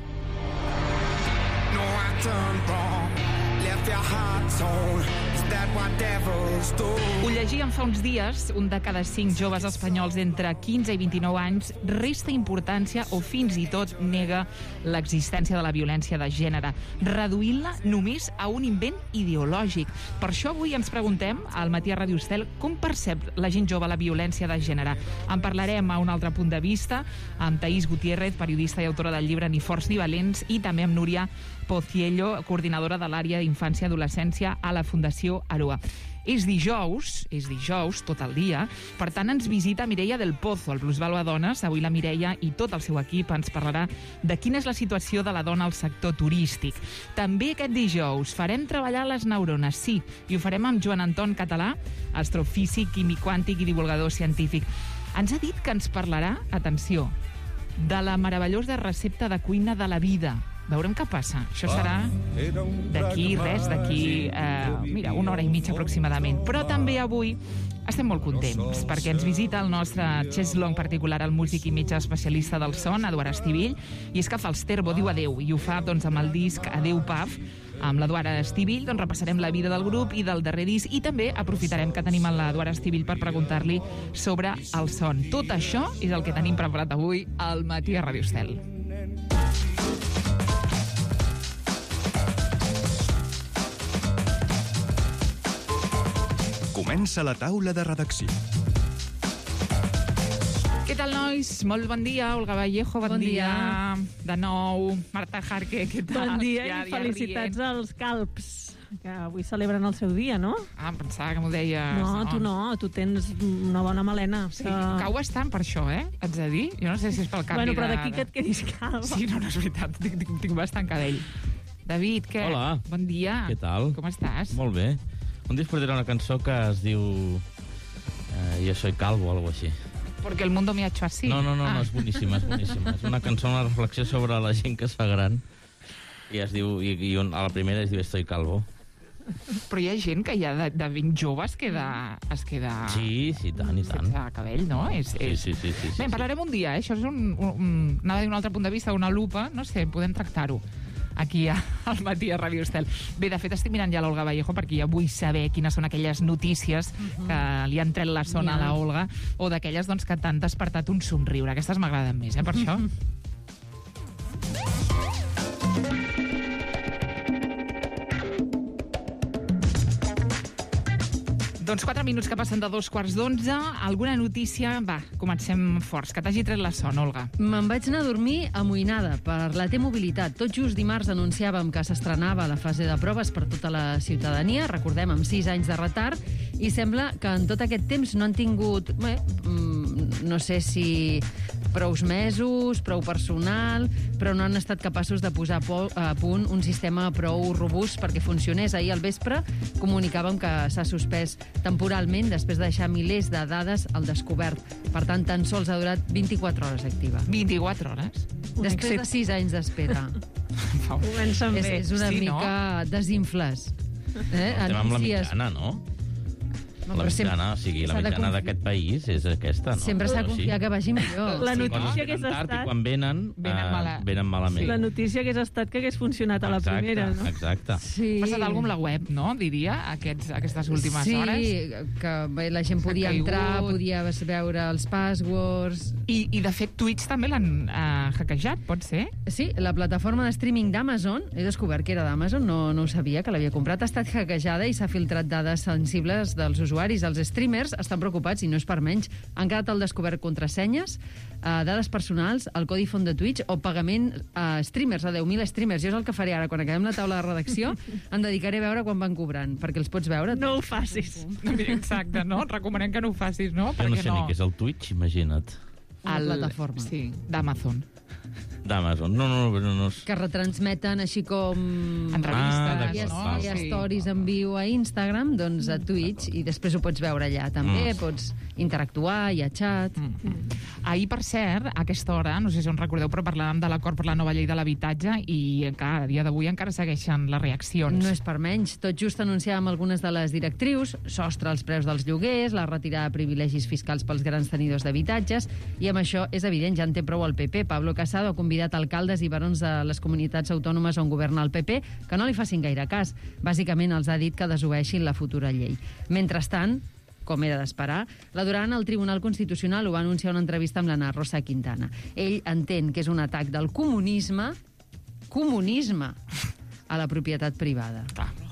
Speaker 15: No, I turned wrong, left your heart torn.
Speaker 12: Ho llegíem fa uns dies, un de cada 5 joves espanyols entre 15 i 29 anys resta importància o fins i tot nega l'existència de la violència de gènere, reduint-la només a un invent ideològic. Per això avui ens preguntem, al matí a Ràdio Estel, com percep la gent jove la violència de gènere. En parlarem a un altre punt de vista, amb Thaís Gutiérrez, periodista i autora del llibre Ni forts ni valents, i també amb Núria Pociello, coordinadora de l'àrea d'infància i adolescència a la Fundació Aroa. És dijous tot el dia, per tant ens visita Mireia del Pozo, al Plusvalua Dones. Avui la Mireia i tot el seu equip ens parlarà de quina és la situació de la dona al sector turístic. També aquest dijous farem treballar les neurones, sí, i ho farem amb Joan Anton Català, astrofísic, químic quàntic i divulgador científic. Ens ha dit que ens parlarà, atenció, de la meravellosa recepta de cuina de la vida. Veurem què passa. Això serà d'aquí, mira, 1 hora i mitja aproximadament. Però també avui estem molt contents, perquè ens visita el nostre chef-long particular, el músic i metge especialista del son, Eduard Estivill, i és que fa els Terbo, diu adeu, i ho fa doncs, amb el disc Adeu Paf. Amb l'Eduard Estivill doncs, repassarem la vida del grup i del darrer disc, i també aprofitarem que tenim l'Eduard Estivill per preguntar-li sobre el son. Tot això és el que tenim preparat avui al matí a Ràdio Estel.
Speaker 2: Comença la taula de redacció.
Speaker 12: Què tal, nois? Molt bon dia, Olga Vallejo, bon dia. De nou, Marta Jarque, què tal?
Speaker 16: Bon dia i felicitats als calbs, que avui celebren el seu dia, no?
Speaker 12: Ah, em pensava que m'ho deies.
Speaker 16: No, tu tens una bona melena.
Speaker 12: Sí, cau bastant per això, Haig de dir. Jo no sé si és pel canvi
Speaker 16: Bueno, però d'aquí que et quedis calba.
Speaker 12: Sí, no és veritat, tinc bastant cabell. David, què?
Speaker 7: Hola.
Speaker 12: Bon dia.
Speaker 7: Què tal?
Speaker 12: Com estàs?
Speaker 7: Molt bé. Un dia us portaré una cançó que es diu Yo soy calvo o algo així.
Speaker 12: Porque el mundo me ha hecho así.
Speaker 7: No, és boníssima, és boníssima. És una cançó, una reflexió sobre la gent que es fa gran. I es diu, a la primera es diu Estoy calvo.
Speaker 12: Però hi ha gent que ja de ben jove es queda...
Speaker 7: Sí, tant, i tant.
Speaker 12: Sense cabell, no?
Speaker 7: Sí.
Speaker 12: Bé, en parlarem un dia, Això és anava a dir un altre punt de vista, una lupa, no sé, podem tractar-ho aquí al matí a Ràdio Estel. Bé, de fet, estic mirant ja l'Olga Vallejo perquè ja vull saber quines són aquelles notícies que li han tret la son a la Olga, o d'aquelles doncs, que t'han despertat un somriure. Aquestes m'agraden més, per això. Doncs 4 minuts que passen de 2:15. Alguna notícia? Va, comencem forts. Que t'hagi tret la son, Olga.
Speaker 13: Me'n vaig anar a dormir amoïnada per la T-Mobilitat. Tot just dimarts anunciàvem que s'estrenava la fase de proves per tota la ciutadania, recordem, amb 6 anys de retard, i sembla que en tot aquest temps no han tingut, no sé si prous mesos, prou personal, però no han estat capaços de posar a punt un sistema prou robust perquè funcionés. Ahir al vespre comunicàvem que s'ha suspès temporalment després de deixar milers de dades al descobert. Per tant, tan sols ha durat 24 hores activa.
Speaker 12: 24 hores?
Speaker 13: Després de 6 anys d'espera.
Speaker 16: Comencen bé.
Speaker 13: És una mica desinfles.
Speaker 7: Estem amb la mitjana, no?
Speaker 13: No,
Speaker 7: la mitjana, o sigui, la mitjana d'aquest país és aquesta, no?
Speaker 13: Sempre s'ha de confiar que vagi millor.
Speaker 16: La notícia hagués estat...
Speaker 7: I quan venen malament.
Speaker 16: La notícia hagués estat que hagués funcionat a la primera, no?
Speaker 7: Exacte.
Speaker 12: Sí. Ha passat alguna cosa amb la web, no? Diria, aquestes últimes hores.
Speaker 13: Sí, que la gent podia entrar, podia veure els passwords...
Speaker 12: I de fet, Twitch també l'han hackejat, pot ser?
Speaker 13: Sí, la plataforma de streaming d'Amazon, he descobert que era d'Amazon, no ho sabia, que l'havia comprat, ha estat hackejada i s'ha filtrat dades sensibles dels usuaris. Els streamers estan preocupats, i no és per menys. Han quedat al descobert contrasenyes, dades personals, el codi font de Twitch o pagament a streamers, a 10.000 streamers. Jo és el que faré ara, quan acabem la taula de redacció, em dedicaré a veure quan van cobrant, perquè els pots veure.
Speaker 16: No ho facis.
Speaker 12: Exacte, no? Recomanem que no ho facis, no?
Speaker 7: Jo no sé ni què és el Twitch, imagina't.
Speaker 13: Una plataforma.
Speaker 12: Sí, d'Amazon.
Speaker 7: D'Amazon. No.
Speaker 13: Que retransmeten així com...
Speaker 12: Entrevistes,
Speaker 13: no? Hi ha stories en viu a Instagram, doncs a Twitch, i després ho pots veure allà també, pots interactuar, hi ha xat...
Speaker 12: Ahir, per cert, a aquesta hora, no sé si us recordeu, però parlàvem de l'acord per la nova llei de l'habitatge i encara, a dia d'avui encara segueixen les reaccions.
Speaker 13: No és per menys. Tot just anunciàvem algunes de les directrius, sostre als preus dels lloguers, la retirada de privilegis fiscals pels grans tenidors d'habitatges, i amb això és evident, ja en té prou el PP. Pablo Casado ha convidat alcaldes i barons de les comunitats autònomes on governa el PP que no li facin gaire cas. Bàsicament els ha dit que desobeeixin la futura llei. Mentrestant, com era d'esperar, la Duran al Tribunal Constitucional ho va anunciar en una entrevista amb l'Anna Rosa Quintana. Ell entén que és un atac del comunisme a la propietat privada.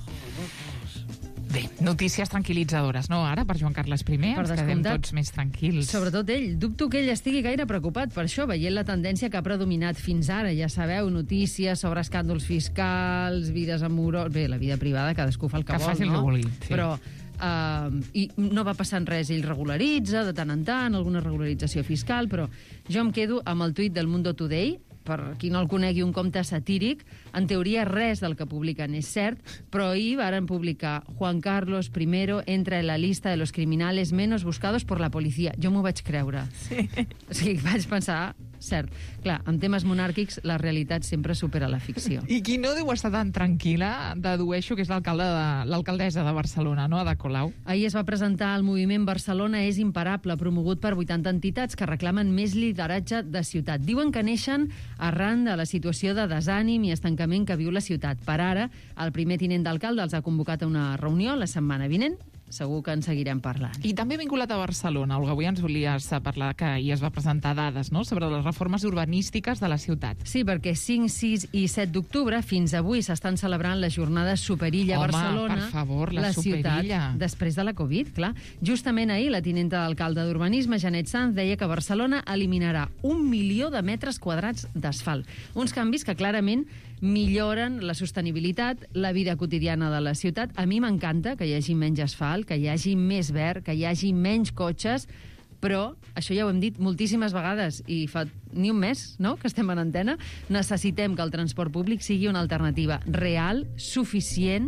Speaker 12: Bé, notícies tranquil·litzadores, no? Ara, per Joan Carles I, ens quedem tots més tranquils.
Speaker 13: Sobretot ell. Dubto que ell estigui gaire preocupat per això, veient la tendència que ha predominat fins ara. Ja sabeu, notícies sobre escàndols fiscals, vides amoroses... Bé, la vida privada, cadascú fa el que vol,
Speaker 12: faci el que vulgui, sí.
Speaker 13: Però... i no va passant res, ell regularitza de tant en tant, alguna regularització fiscal, però jo em quedo amb el tuit del Mundo Today, per qui no el conegui, un compte satíric. En teoria res del que publiquen és cert, però ahir varen publicar Juan Carlos I entra en la lista de los criminales menos buscados por la policía. Jo m'ho vaig creure. Sí. O sigui, vaig pensar... Cert. Clar, en temes monàrquics la realitat sempre supera la ficció.
Speaker 12: I qui no deu estar tan tranquil·la, dedueixo que és l'alcaldessa de Barcelona, no?, Ada Colau.
Speaker 13: Ahir es va presentar el moviment Barcelona és imparable, promogut per 80 entitats que reclamen més lideratge de ciutat. Diuen que neixen arran de la situació de desànim i estancament que viu la ciutat. Per ara, el primer tinent d'alcalde els ha convocat a una reunió la setmana vinent. Segur que en seguirem parlant.
Speaker 12: I també vinculat a Barcelona, Olga, avui ens volies parlar que ahir es va presentar dades, no?, sobre les reformes urbanístiques de la ciutat.
Speaker 13: Sí, perquè 5, 6 i 7 d'octubre, fins avui, s'estan celebrant les jornades Superilla a Barcelona.
Speaker 12: Home, per favor, la Superilla.
Speaker 13: Ciutat, després de la Covid, clar. Justament ahir, la tinenta d'alcalde d'Urbanisme, Janet Sanz, deia que Barcelona eliminarà 1 milió de metres quadrats d'asfalt. Uns canvis que clarament milloren la sostenibilitat, la vida quotidiana de la ciutat. A mi m'encanta que hi hagi menys asfalt, que hi hagi més verd, que hi hagi menys cotxes, però això ja ho hem dit moltíssimes vegades i fa ni un mes, no?, que estem en antena. Necessitem que el transport públic sigui una alternativa real, suficient,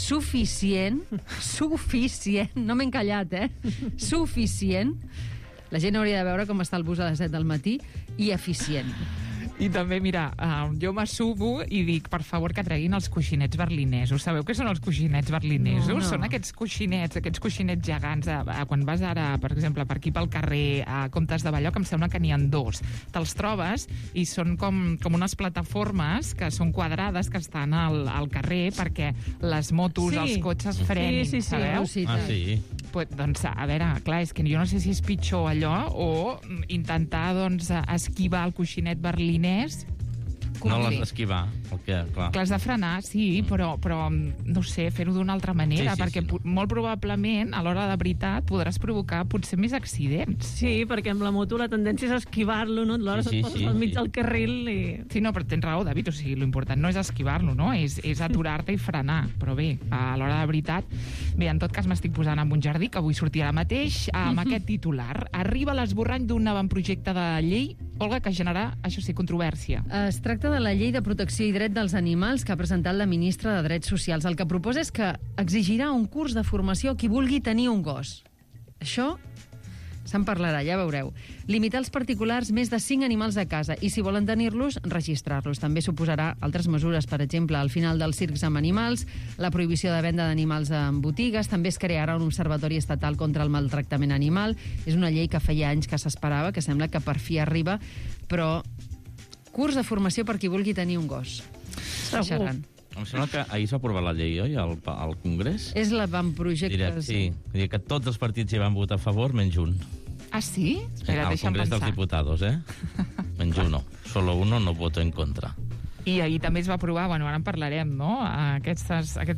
Speaker 13: no m'he encallat, suficient. La gent hauria de veure com està el bus a les 7 del matí, i eficient.
Speaker 12: I també, mira, jo m'assumo i dic, per favor, que treguin els coixinets berlinesos. Sabeu què són els coixinets berlinesos? No. Són aquests coixinets gegants. Quan vas ara, per exemple, per aquí pel carrer a Comtes de Balloc, em sembla que n'hi ha 2. Te'ls trobes i són com unes plataformes que són quadrades, que estan al carrer perquè les motos, els cotxes frenin, sabeu?
Speaker 7: Sí.
Speaker 12: Pues, doncs, a veure, clar, és que jo no sé si és pitjor allò o intentar, doncs, esquivar el coixinet berlinès.
Speaker 7: No l'has d'esquivar, clar.
Speaker 12: Que has de frenar, sí, però no sé, fer-ho d'una altra manera, perquè molt probablement, a l'hora de veritat, podràs provocar potser més accidents.
Speaker 16: Sí, perquè amb la moto la tendència és esquivar-lo, no? Alhora et poses al mig del carril i...
Speaker 12: Sí, no, però tens raó, David, o sigui, l'important no és esquivar-lo, no? És aturar-te i frenar. Però bé, a l'hora de veritat... Bé, en tot cas m'estic posant en un jardí que avui sortirà mateix amb aquest titular. Arriba l'esborrany d'un avantprojecte de llei, Olga, que generarà, això sí, controvèrsia.
Speaker 13: Es tracta de la llei de protecció i dret dels animals que ha presentat la ministra de Drets Socials. El que proposa és que exigirà un curs de formació a qui vulgui tenir un gos. Això Se'n parlarà, ja veureu. Limitar els particulars més de 5 animals a casa i, si volen tenir-los, registrar-los. També suposarà altres mesures, per exemple, al final dels circs amb animals, la prohibició de venda d'animals en botigues, també es crearà un observatori estatal contra el maltractament animal. És una llei que feia anys que s'esperava, que sembla que per fi arriba, però curs de formació per qui vulgui tenir un gos.
Speaker 16: Segur.
Speaker 17: Em sembla que ahir s'ha aprovat la llei, oi, al Congrés?
Speaker 13: És l'avantprojecte.
Speaker 17: Sí, vull dir que tots els partits hi van votar a favor, menys un.
Speaker 12: Ah, sí? Espera,
Speaker 17: al
Speaker 12: deixa'm
Speaker 17: Congrés
Speaker 12: pensar.
Speaker 17: dels Diputados, Menys uno. Solo uno no votó en contra.
Speaker 12: I ahir també es va aprovar, bueno, ara en parlarem, no?, aquests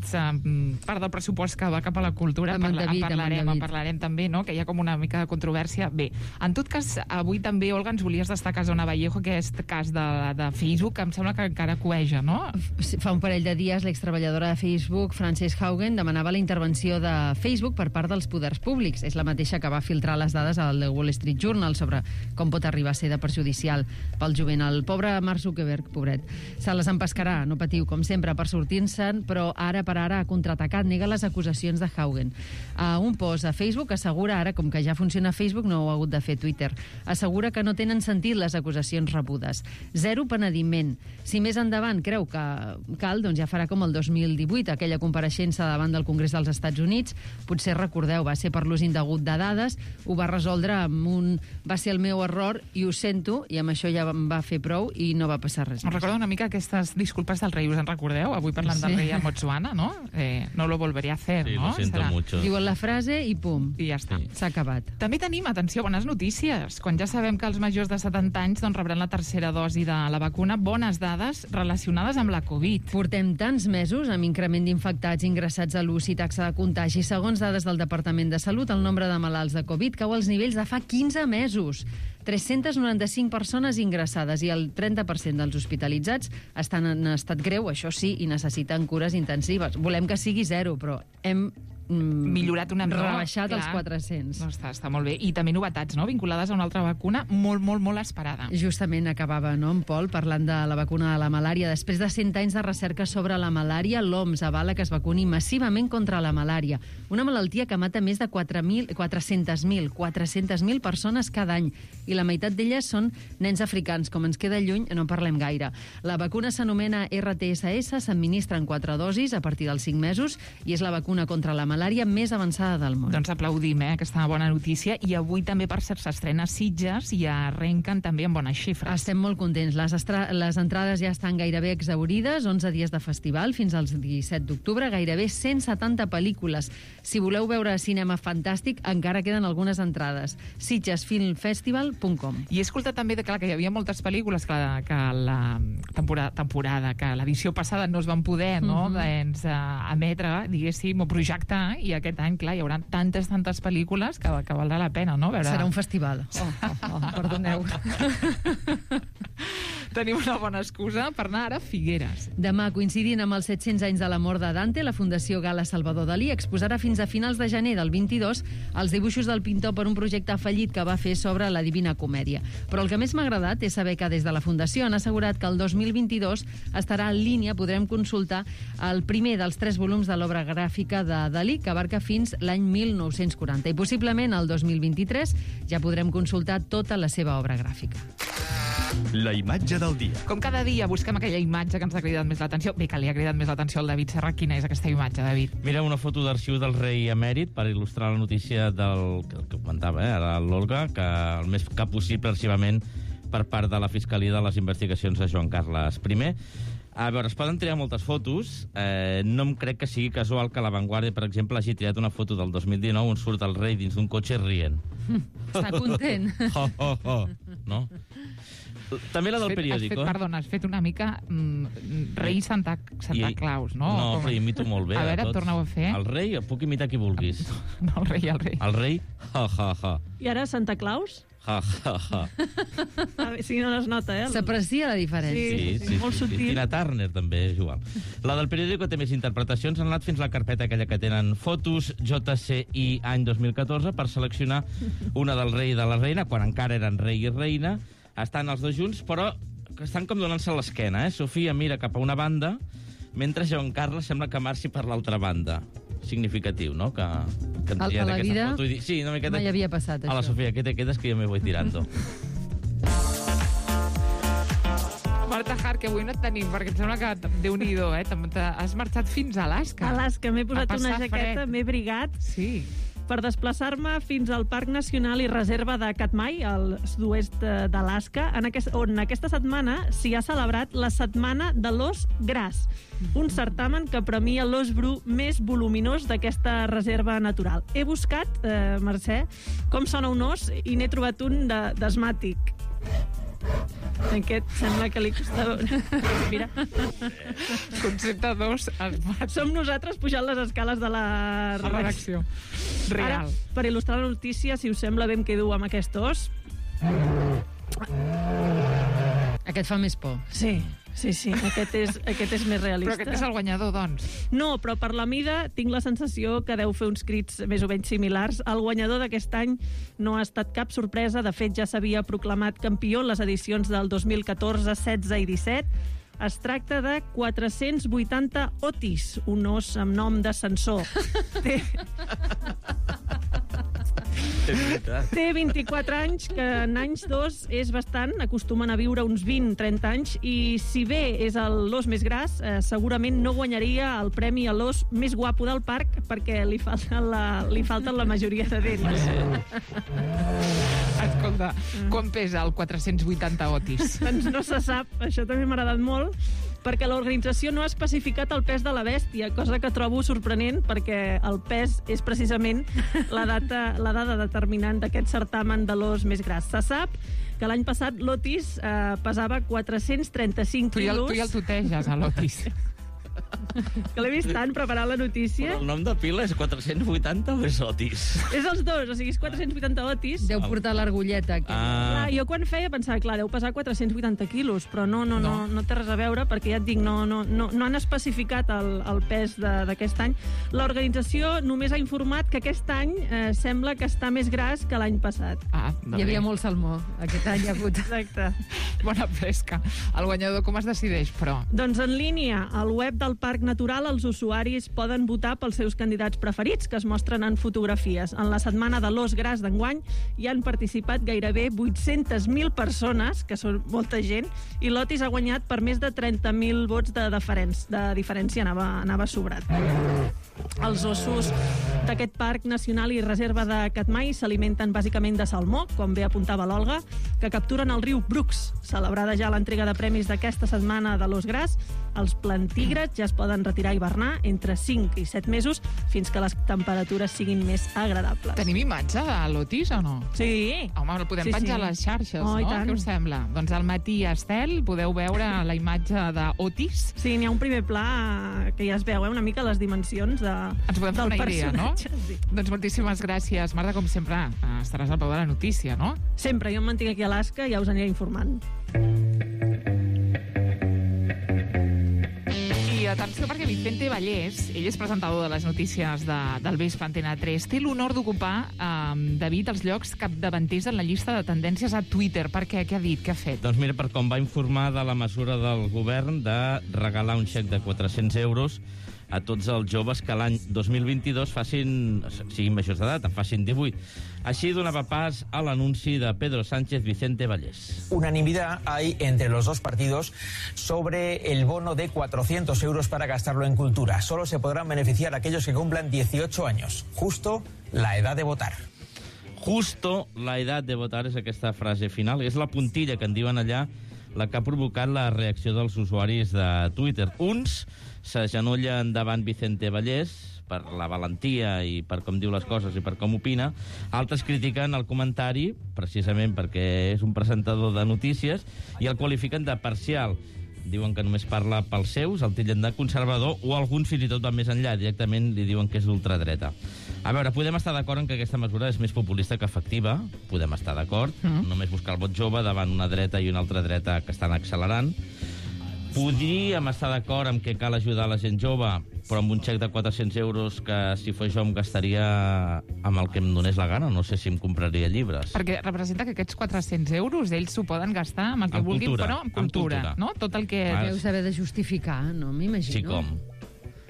Speaker 12: part del pressupost que va cap a la cultura, en parlarem també, no?, que hi ha com una mica de controvèrsia. Bé, en tot cas, avui també, Olga, ens volies destacar Zona Vallejo, aquest cas de Facebook, que em sembla que encara coeja, no?
Speaker 13: Fa un parell de dies, l'extreballadora de Facebook, Frances Haugen, demanava la intervenció de Facebook per part dels poders públics. És la mateixa que va filtrar les dades al The Wall Street Journal sobre com pot arribar a ser de perjudicial pel jovent. El pobre Mark Zuckerberg, pobret, se les empescarà, no patiu, com sempre, per sortir-se'n, però ara per ara ha contraatacat, nega les acusacions de Haugen. Un post a Facebook assegura ara, com que ja funciona Facebook, no ho ha hagut de fer Twitter, assegura que no tenen sentit les acusacions rebudes. Zero penediment. Si més endavant creu que cal, doncs ja farà com el 2018, aquella compareixença davant del Congrés dels Estats Units, potser recordeu, va ser per l'ús indegut de dades, ho va resoldre amb un va ser el meu error i ho sento, i amb això ja va fer prou i no va passar res.
Speaker 12: Em recorda una mica aquestes disculpes del rei, us en recordeu? Avui parlant del rei a Motsuana, no? No lo volveré a hacer,
Speaker 17: sí,
Speaker 12: no?
Speaker 17: Lo siento mucho.
Speaker 13: Diuen la frase i pum.
Speaker 12: I ja està.
Speaker 13: S'ha acabat.
Speaker 12: També tenim, atenció, bones notícies. Quan ja sabem que els majors de 70 anys doncs, rebran la tercera dosi de la vacuna, bones dades relacionades amb la Covid.
Speaker 13: Portem tants mesos amb increment d'infectats, ingressats a l'UCI, taxa de contagi. Segons dades del Departament de Salut, el nombre de malalts de Covid cau als nivells de fa 15 mesos. 395 persones ingressades i el 30% dels hospitalitzats estan en estat greu, això sí, i necessiten cures intensives. Volem que sigui zero, però hem
Speaker 12: millorat una mica,
Speaker 13: rebaixat els 400.
Speaker 12: No, està molt bé. I també novetats, no?, vinculades a una altra vacuna molt, molt, molt esperada.
Speaker 13: Justament acabava, no, en Pol, parlant de la vacuna de la malària. Després de 100 anys de recerca sobre la malària, l'OMS avala que es vacuni massivament contra la malària, una malaltia que mata més de 400.000 persones cada any, i la meitat d'elles són nens africans. Com ens queda lluny, no parlem gaire. La vacuna s'anomena RTSS, s'administra en 4 dosis a partir dels 5 mesos, i és la vacuna contra la malària més avançada del món.
Speaker 12: Doncs aplaudim, aquesta bona notícia. I avui també, per cert, s'estrena Sitges i arrenquen també amb bones xifres.
Speaker 13: Estem molt contents. Les entrades ja estan gairebé exhaurides, 11 dies de festival fins al 17 d'octubre, gairebé 170 pel·lícules. Si voleu veure cinema fantàstic, encara queden algunes entrades. sitgesfilmfestival.com.
Speaker 12: I he escoltat també que hi havia moltes pel·lícules que la temporada, que l'edició passada no es van poder emetre, diguéssim, o projectar, i aquest any, clar, hi haurà tantes pel·lícules que valdrà la pena, no?
Speaker 13: Serà un festival.
Speaker 12: Perdoneu. Tenim una bona excusa per anar ara a Figueres.
Speaker 13: Demà, coincidint amb els 700 anys de la mort de Dante, la Fundació Gala Salvador Dalí exposarà fins a finals de gener del 22 els dibuixos del pintor per un projecte fallit que va fer sobre la Divina Comèdia. Però el que més m'ha agradat és saber que des de la Fundació han assegurat que el 2022 estarà en línia, podrem consultar el primer dels 3 volums de l'obra gràfica de Dalí, que abarca fins l'any 1940. I possiblement el 2023 ja podrem consultar tota la seva obra gràfica.
Speaker 2: La imatge del dia.
Speaker 12: Com cada dia busquem aquella imatge que ens ha cridat més l'atenció. Bé, que li ha cridat més l'atenció al David Serra. Quina és aquesta imatge, David?
Speaker 17: Mira, una foto d'arxiu del rei emèrit per il·lustrar la notícia que comentava ara l'Olga, que el més que possible arxivament per part de la Fiscalia de les investigacions de Joan Carles I. A veure, es poden triar moltes fotos. No em crec que sigui casual que La Vanguardia, per exemple, hagi triat una foto del 2019 on surt el rei dins d'un cotxe rient.
Speaker 13: Està content.
Speaker 17: No? També la del periòdico.
Speaker 12: Perdona, has fet una mica rei Santa Claus, no?
Speaker 17: No, però imito molt bé.
Speaker 12: A veure, torna-ho a fer.
Speaker 17: El rei, puc imitar qui vulguis.
Speaker 12: No, el rei.
Speaker 17: El rei, ha.
Speaker 16: I ara Santa Claus?
Speaker 17: Ha.
Speaker 16: Sí, no es nota,
Speaker 13: S'aprecia la diferència.
Speaker 17: Sí.
Speaker 16: Molt sutil.
Speaker 17: Tina Turner també és igual. La del periòdico té més interpretacions. Han anat fins la carpeta aquella que tenen fotos JCI any 2014 per seleccionar una del rei i de la reina, quan encara eren rei i reina. Estan els dos junts, però estan com donant-se l'esquena. Sofia mira cap a una banda, mentre Joan Carles sembla que marxi per l'altra banda. significatiu, no? Que
Speaker 13: a la vida
Speaker 17: sí, una miqueta...
Speaker 13: mai havia passat, això.
Speaker 17: A la Sofia, ¿qué te quedas que yo me voy tirando?
Speaker 12: Marta Hart, que avui no et tenim, perquè em sembla que, Déu-n'hi-do, has marxat fins a Alaska.
Speaker 16: Alaska, m'he posat una jaqueta, m'he brigat.
Speaker 12: Sí.
Speaker 16: Per desplaçar-me fins al Parc Nacional i Reserva de Katmai, al sud-oest d'Alaska, on aquesta setmana s'hi ha celebrat la Setmana de l'Ós Gras, un certamen que premia l'ós bru més voluminós d'aquesta reserva natural. He buscat, Mercè, com sona un os i n'he trobat un d'asmàtic. Aquest sembla que li costava... Mira.
Speaker 12: Concepte d'os asmàtic.
Speaker 16: Som nosaltres pujant les escales de la
Speaker 12: redacció. Real.
Speaker 16: Ara, per il·lustrar la notícia, si us sembla, bé em quedo amb aquest os.
Speaker 13: Aquest fa més por.
Speaker 16: Sí, aquest és més realista.
Speaker 12: Però aquest és el guanyador, doncs.
Speaker 16: No, però per la mida tinc la sensació que deu fer uns crits més o menys similars. El guanyador d'aquest any no ha estat cap sorpresa. De fet, ja s'havia proclamat campió en les edicions del 2014, 16 i 17. Es tracta de 480 Otis, un os amb nom de sensor. Té 24 anys, que en anys d'os és bastant, acostumen a viure uns 20-30 anys, i si bé és l'os més gras, segurament no guanyaria el premi a l'os més guapo del parc, perquè li falten la majoria de dents.
Speaker 12: Escolta, quan pesa el 480 Otis?
Speaker 16: Doncs no se sap, això també m'ha agradat molt, perquè l'organització no ha especificat el pes de la bèstia, cosa que trobo sorprenent, perquè el pes és precisament la dada determinant d'aquest certamen de l'os més gras. Se sap que l'any passat l'Otis pesava 435 quilos.
Speaker 12: Tu ja el tuteges, a l'Otis.
Speaker 16: Que l'he vist tant preparar la notícia.
Speaker 17: Però el nom de pila és 480 o és Otis?
Speaker 16: És els dos, o sigui, és 480 Otis.
Speaker 13: Deu portar l'argolleta.
Speaker 16: Clar, jo quan feia pensava, clar, deu pesar 480 quilos, però no té res a veure, perquè ja et dic, no han especificat el pes d'aquest any. L'organització només ha informat que aquest any sembla que està més gras que l'any passat.
Speaker 13: Hi havia molt salmó, aquest any hi ha hagut.
Speaker 16: Exacte.
Speaker 12: Bona pesca. El guanyador com es decideix, però?
Speaker 16: Doncs en línia, al web del Parc Natural, els usuaris poden votar pels seus candidats preferits, que es mostren en fotografies. En la setmana de l'os gras d'enguany hi han participat gairebé 800.000 persones, que són molta gent, i l'Otis ha guanyat per més de 30.000 vots de diferència, anava sobrat. Els ossos d'aquest Parc Nacional i Reserva de Katmai s'alimenten bàsicament de salmó, com bé apuntava l'Olga, que capturen al riu Brooks. Celebrada ja l'entrega de premis d'aquesta setmana de l'os gras, els plantígrads ja es poden retirar i hivernar entre 5 i 7 mesos fins que les temperatures siguin més agradables.
Speaker 12: Tenim imatge de l'Otis o no?
Speaker 16: Sí.
Speaker 12: Home, el podem penjar a les xarxes, no? Què us sembla? Doncs al matí a Estel podeu veure la imatge d'Otis.
Speaker 16: Sí, n'hi ha un primer pla que ja es veu, una mica les dimensions
Speaker 12: ens podem fer una idea, no? Sí. Doncs moltíssimes gràcies, Marta, com sempre. Estaràs al peu de la notícia, no?
Speaker 16: Sempre, jo em mantinc aquí a Alaska i ja us aniré informant.
Speaker 12: I atenció, perquè Vicente Vallès, ell és presentador de les notícies del Vespre Antena 3, té l'honor d'ocupar, David, els llocs capdavanters en la llista de tendències a Twitter. Per què? Què ha dit? Què ha fet?
Speaker 17: Doncs mira, per com va informar de la mesura del govern de regalar un xec de 400 euros a tots els joves que l'any 2022 siguin majors d'edat, en facin 18. Així donava pas a l'anunci de Pedro Sánchez Vicente Vallès.
Speaker 18: Unanimidad hay entre los dos partidos sobre el bono de 400 euros para gastarlo en cultura. Solo se podrán beneficiar aquellos que cumplan 18 años, justo la edad de votar.
Speaker 17: Justo la edad de votar és aquesta frase final, és la puntilla que en diuen allà, la que ha provocat la reacció dels usuaris de Twitter. Uns s'agenollen davant Vicente Vallès per la valentia i per com diu les coses i per com opina. Altres critiquen el comentari, precisament perquè és un presentador de notícies, i el qualifiquen de parcial. Diuen que només parla pels seus, el titllen de conservador, o alguns fins i tot van més enllà, directament li diuen que és d'ultradreta. A veure, podem estar d'acord en que aquesta mesura és més populista que efectiva, podem estar d'acord, només buscar el vot jove davant una dreta i una altra dreta que estan accelerant. Podríem estar d'acord amb que cal ajudar la gent jove, però amb un xec de 400 euros que, si fos jo, em gastaria amb el que em donés la gana. No sé si em compraria llibres.
Speaker 12: Perquè representa que aquests 400 euros ells s'ho poden gastar amb el que vulguin, però amb cultura. No? Tot el que...
Speaker 13: Deus haver de justificar, no? M'imagino.
Speaker 17: Sí, com?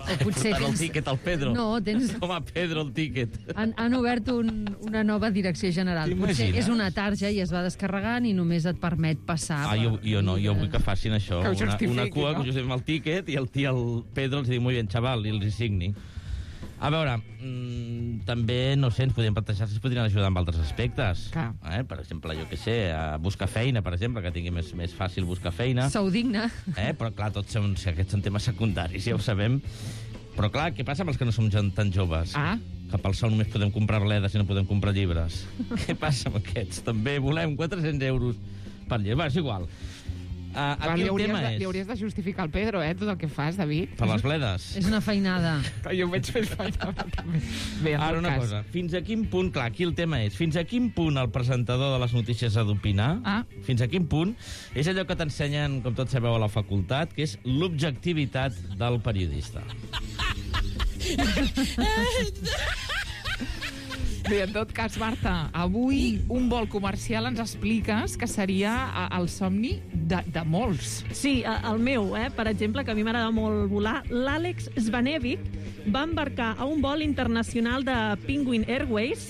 Speaker 13: potser
Speaker 17: el tiquet al Pedro.
Speaker 13: No, tens...
Speaker 17: Com a Pedro el tiquet.
Speaker 13: Han obert una nova direcció general. Potser és una tarja i es va descarregant i només et permet passar...
Speaker 17: Jo no, jo vull que facin això.
Speaker 13: Que ho justifiqui,
Speaker 17: una cua
Speaker 13: no?
Speaker 17: que us el tiquet i el Pedro els diu muy bien, chaval, i els hi signi. A veure, també, no sé, ens podríem plantejar si es podrien ajudar amb altres aspectes. Per exemple, jo què sé, a buscar feina, per exemple, que tingui més fàcil buscar feina.
Speaker 13: Sou digne.
Speaker 17: Però clar, aquests són temes secundaris, ja ho sabem. Però clar, què passa amb els que no som tan joves? Que pel sou només podem comprar bledes i no podem comprar llibres. Què passa amb aquests? També volem 400 euros per llibre. És igual. Aquí el tema és...
Speaker 12: Li hauries de justificar al Pedro, tot el que fas, David.
Speaker 17: Per les bledes.
Speaker 13: És una feinada.
Speaker 12: Jo ho veig fent feinada.
Speaker 17: Ara una cosa, fins a quin punt, clar, aquí el tema és, fins a quin punt el presentador de les notícies ha d'opinar, fins a quin punt, és allò que t'ensenyen, com tots sabeu, a la facultat, que és l'objectivitat del periodista.
Speaker 12: Bé, en tot cas, Marta, avui un vol comercial ens expliques que seria el somni de molts.
Speaker 16: Sí, el meu, per exemple, que a mi m'agrada molt volar. L'Àlex Svanevic va embarcar a un vol internacional de Penguin Airways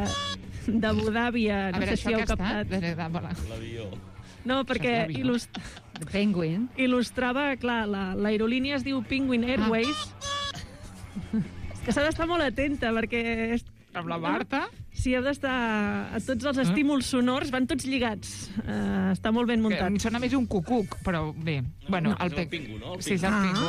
Speaker 16: d'Abu Dhabi.
Speaker 12: No sé si heu captat.
Speaker 17: L'avió.
Speaker 16: No, perquè
Speaker 13: Penguin.
Speaker 16: Il·lustrava, clar, l'aerolínia es diu Penguin Airways. És que s'ha d'estar molt atenta, perquè...
Speaker 12: Amb la Marta?
Speaker 16: Sí, heu d'estar... Tots els estímuls sonors van tots lligats. Està molt ben muntat.
Speaker 12: Em sona més un cucuc, però bé. Bueno, el
Speaker 17: pingu, no?
Speaker 12: Sí, és el pingu.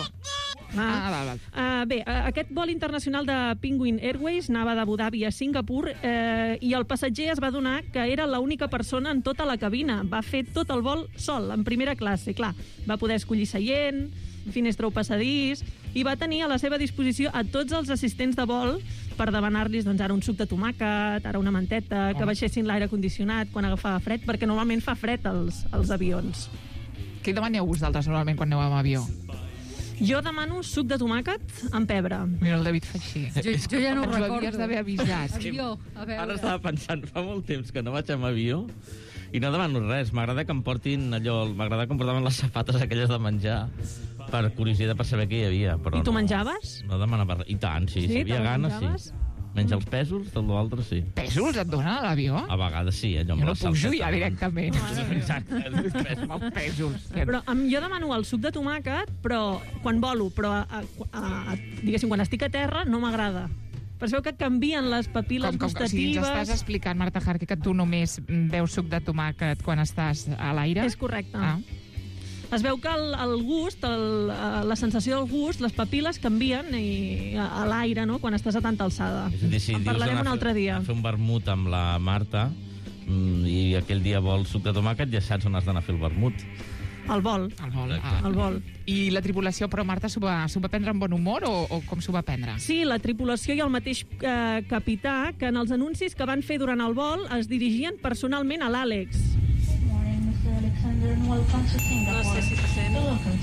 Speaker 16: Val. Bé, aquest vol internacional de Penguin Airways anava d'Abu Dhabi a Singapur i el passatger es va adonar que era l'única persona en tota la cabina. Va fer tot el vol sol, en primera classe. Clar, va poder escollir seient, finestra o passadís, i va tenir a la seva disposició a tots els assistents de vol per demanar-los ara un suc de tomàquet, ara una manteta, que baixessin l'aire condicionat quan agafava fred, perquè normalment fa fred als avions.
Speaker 12: Què demaneu vosaltres normalment quan aneu amb avió?
Speaker 16: Jo demano suc de tomàquet amb pebre.
Speaker 12: Mira, el David fa així.
Speaker 13: Jo ja no ho recordo.
Speaker 12: Ens ho havies d'haver avisat.
Speaker 13: Avió, a veure.
Speaker 17: Ara estava pensant, fa molt temps que no vaig amb avió i no demano res. M'agrada que em portin allò, m'agrada que em portaven les safates aquelles de menjar per curiositat, per saber què hi havia. Però
Speaker 16: I tu menjaves?
Speaker 17: No demanava res. I tant, sí. Si hi havia ganes, sí. Menys els pèsols, tot l'altre, sí.
Speaker 12: Pèsols et donen a l'avió?
Speaker 17: A vegades sí, allò
Speaker 12: amb la salseta. Jo no pujo ja directament.
Speaker 17: Exacte.
Speaker 12: Pèsols.
Speaker 16: Però jo demano el suc de tomàquet, però quan volo, però diguéssim, quan estic a terra, no m'agrada. Per això que canvien les papil·les gustatives...
Speaker 12: Si ens estàs explicant, Marta Jarque, que tu només veus suc de tomàquet quan estàs a l'aire?
Speaker 16: És correcte. Es veu que el gust, la sensació del gust, les papil·les canvien a l'aire, no?, quan estàs a tanta alçada.
Speaker 17: És a dir, si
Speaker 16: en parlarem un altre dia.
Speaker 17: A fer un vermut amb la Marta i aquell dia vol suc de tomàquet, ja saps on has d'anar a fer el vermut.
Speaker 16: El vol. El vol.
Speaker 12: I la tripulació, però, Marta, s'ho va prendre amb bon humor o com s'ho va prendre?
Speaker 16: Sí, la tripulació i el mateix capità, que en els anuncis que van fer durant el vol es dirigien personalment a l'Àlex. No sé si se sent.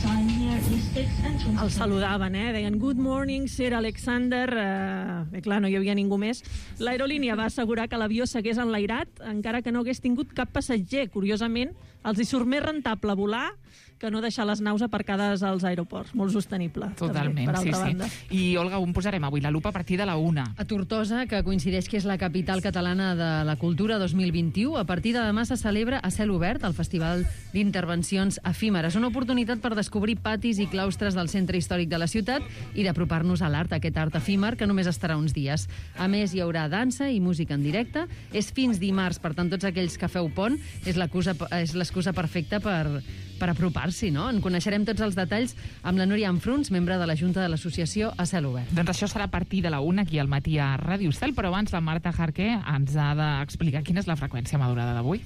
Speaker 16: El saludaven, deien good morning, Sir Alexander. Bé, clar, no hi havia ningú més. L'aerolínia va assegurar que l'avió s'hagués enlairat, encara que no hagués tingut cap passatger. Curiosament, els hi surt més rentable volar que no deixar les naus aparcades als aeroports. Molt sostenible.
Speaker 12: Totalment,
Speaker 16: també,
Speaker 12: sí.
Speaker 16: Banda.
Speaker 12: I, Olga, on posarem avui la lupa a partir de la 1?
Speaker 13: A Tortosa, que coincideix que és la capital catalana de la cultura 2021, a partir de demà se celebra a cel obert el Festival d'Intervencions Efímeres, una oportunitat per descobrir patis i claustres del centre històric de la ciutat i d'apropar-nos a l'art, aquest art efímer, que només estarà uns dies. A més, hi haurà dansa i música en directe. És fins dimarts, per tant, tots aquells que feu pont, és l'excusa perfecta per apropar-s'hi, no? En coneixerem tots els detalls amb la Núria Enfruns, membre de la Junta de l'Associació a Cel Obert.
Speaker 12: Doncs això serà a partir de la 1 aquí al matí a Ràdio Estel, però abans la Marta Jarque ens ha d'explicar quina és la freqüència madurada d'avui.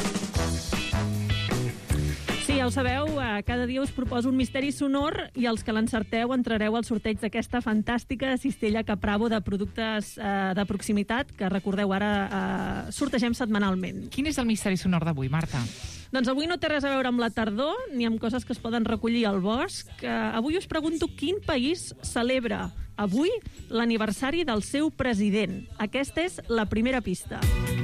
Speaker 16: Sí, ja ho sabeu, cada dia us proposo un misteri sonor i els que l'encerteu entrareu al sorteig d'aquesta fantàstica cistella Capravo de productes de proximitat que, recordeu, ara sortegem setmanalment.
Speaker 12: Quin és el misteri sonor d'avui, Marta?
Speaker 16: Doncs avui no té res a veure amb la tardor ni amb coses que es poden recollir al bosc. Avui us pregunto quin país celebra avui l'aniversari del seu president. Aquesta és la primera pista.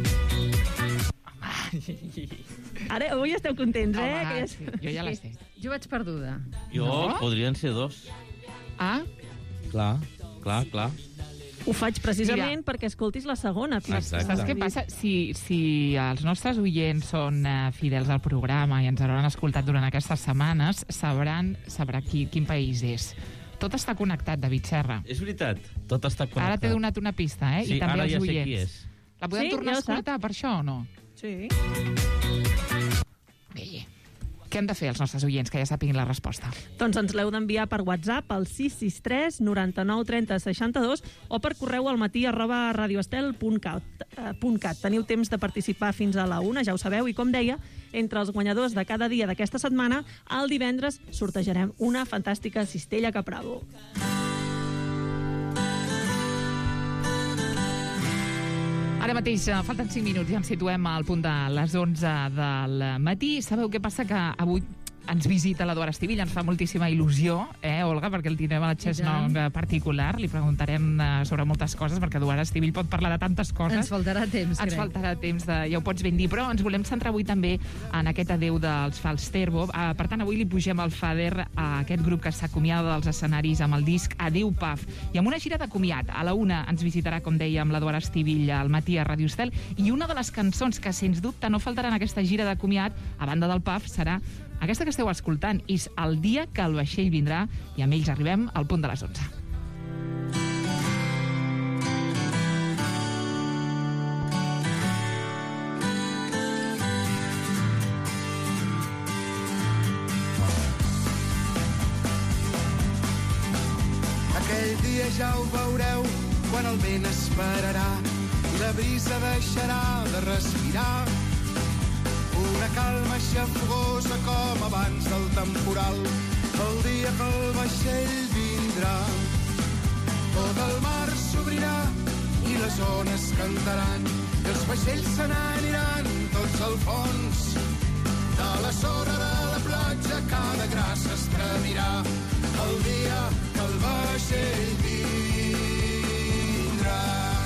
Speaker 16: Ara, avui esteu contents,
Speaker 12: Home, sí. Jo ja la sé.
Speaker 13: Jo vaig perduda.
Speaker 17: Jo, podrien ser dos. Clar.
Speaker 16: Ho faig precisament perquè escoltis la segona pista.
Speaker 12: Saps què passa? Si els nostres oients són fidels al programa i ens hauran escoltat durant aquestes setmanes, sabrà quin país és. Tot està connectat, David Serra.
Speaker 17: És veritat, tot està connectat.
Speaker 12: Ara t'he donat una pista,
Speaker 17: Sí,
Speaker 12: i també
Speaker 17: ara
Speaker 12: els
Speaker 17: ja
Speaker 12: oients.
Speaker 17: sé qui és.
Speaker 12: La podem tornar a escoltar, per això, o no?
Speaker 16: Sí.
Speaker 12: Bé. Què hem de fer els nostres oients, que ja sàpiguin la resposta?
Speaker 16: Doncs ens l'heu d'enviar per WhatsApp al 663 99 30 62 o per correu al matí@radioestel.cat. Teniu temps de participar fins a la 1, ja ho sabeu, i com deia, entre els guanyadors de cada dia d'aquesta setmana, el divendres sortejarem una fantàstica cistella Capravo.
Speaker 12: Ara mateix falten 5 minuts i ens situem al punt de les 11 del matí. Sabeu què passa? Que avui ens visita l'Eduard Estivill, ens fa moltíssima il·lusió, Olga, perquè el tindrem a la Cheslong particular. Li preguntarem sobre moltes coses, perquè Eduard Estivill pot parlar de tantes coses.
Speaker 13: Ens faltarà temps, crec.
Speaker 12: Ens faltarà temps, ja ho pots ben dir, però ens volem centrar avui també en aquest adeu dels Falsterbo. Per tant, avui li pugem al Fader a aquest grup que s'acomiada dels escenaris amb el disc Adeu Paf. I amb una gira de comiat. A la 1 ens visitarà, com dèiem, l'Eduard Estivill al matí a Ràdio Estel, i una de les cançons que, sens dubte, no faltarà en aquesta gira de comiat, a banda del Paf, serà aquesta que esteu escoltant, és El dia que el vaixell vindrà, i amb ells arribem al punt de les 11.
Speaker 15: Aquell dia ja ho veureu, quan el vent es pararà i la brisa deixarà de respirar. Una calma xafogosa com abans del temporal, el dia que el vaixell vindrà. Tot el mar s'obrirà i les ones cantaran, i els vaixells se n'aniran tots al fons. De la sorra de la platja cada gra s'estremirà, el dia que el vaixell vindrà.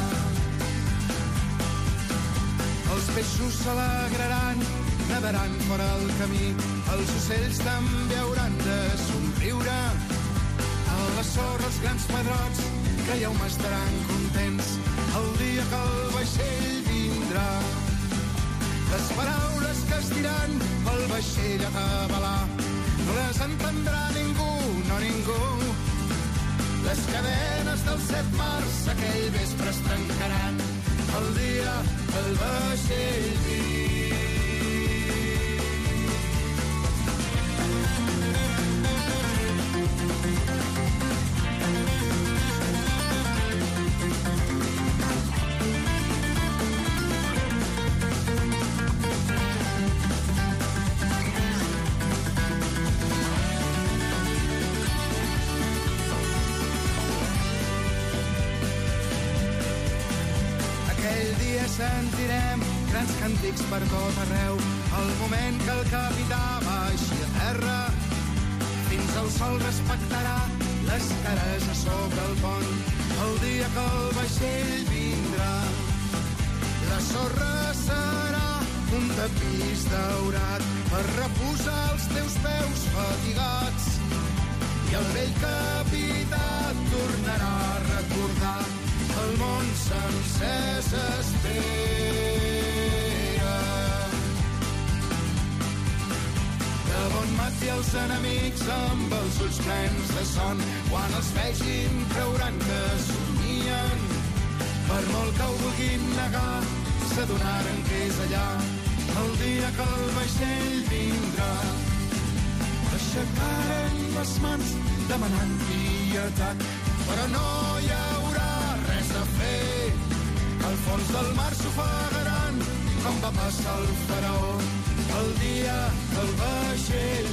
Speaker 15: Els peixos s'alegraran, nadaran fora el camí, els ocells també hauran de somriure. A la sorra els grans pedrots que ja ho m'estaran contents el dia que el vaixell vindrà. Les paraules que es diran pel vaixell a tabalar no les entendrà ningú, no ningú. Les cadenes dels 7 mars aquell vespre es trencaran el dia que el vaixell vindrà. Sentirem grans càntics per tot arreu, el moment que el capità baixi a terra. Fins al sol respectarà les cares a sobre el pont, el dia que el vaixell vindrà. La sorra serà un tapís daurat per reposar els teus peus fatigats, i el vell capità tornarà a recordar el món sencer s'espera. De bon matí els enemics amb els ulls plens de son, quan els vegin creuran que somien. Per molt que ho vulguin negar, s'adonaran que és allà el dia que el vaixell vindrà. Aixecaren les mans demanant pietat, però no hi haurà res a fer. Al fons del mar s'ofegaran, com va passar el faraó el dia que el vaixell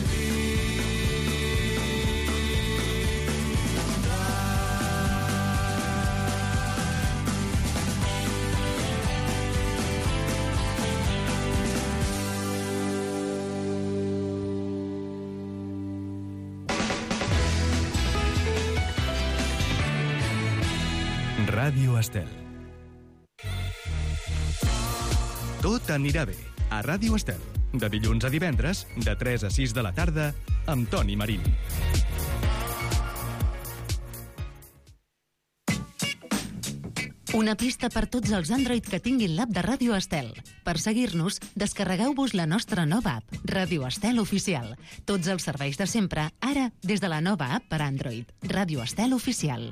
Speaker 2: Ràdio Estel. Tot anirà bé a Ràdio Estel. De dilluns a divendres, de 3 a 6 de la tarda, amb Toni Marín.
Speaker 1: Una pista per tots els Android que tinguin l'app de Ràdio Estel. Per seguir-nos, descarregueu-vos la nostra nova app, Ràdio Estel Oficial. Tots els serveis de sempre, ara, des de la nova app per Android. Ràdio Estel Oficial.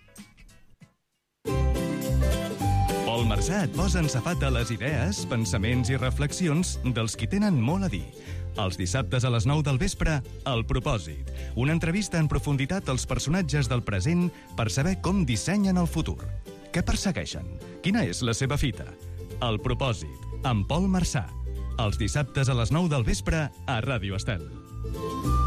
Speaker 2: Pol Marsà et posa en safata les idees, pensaments i reflexions dels qui tenen molt a dir. Els dissabtes a les 9 del vespre, El Propòsit. Una entrevista en profunditat als personatges del present per saber com dissenyen el futur. Què persegueixen? Quina és la seva fita? El Propòsit, amb Pol Marsà. Els dissabtes a les 9 del vespre a Ràdio Estel.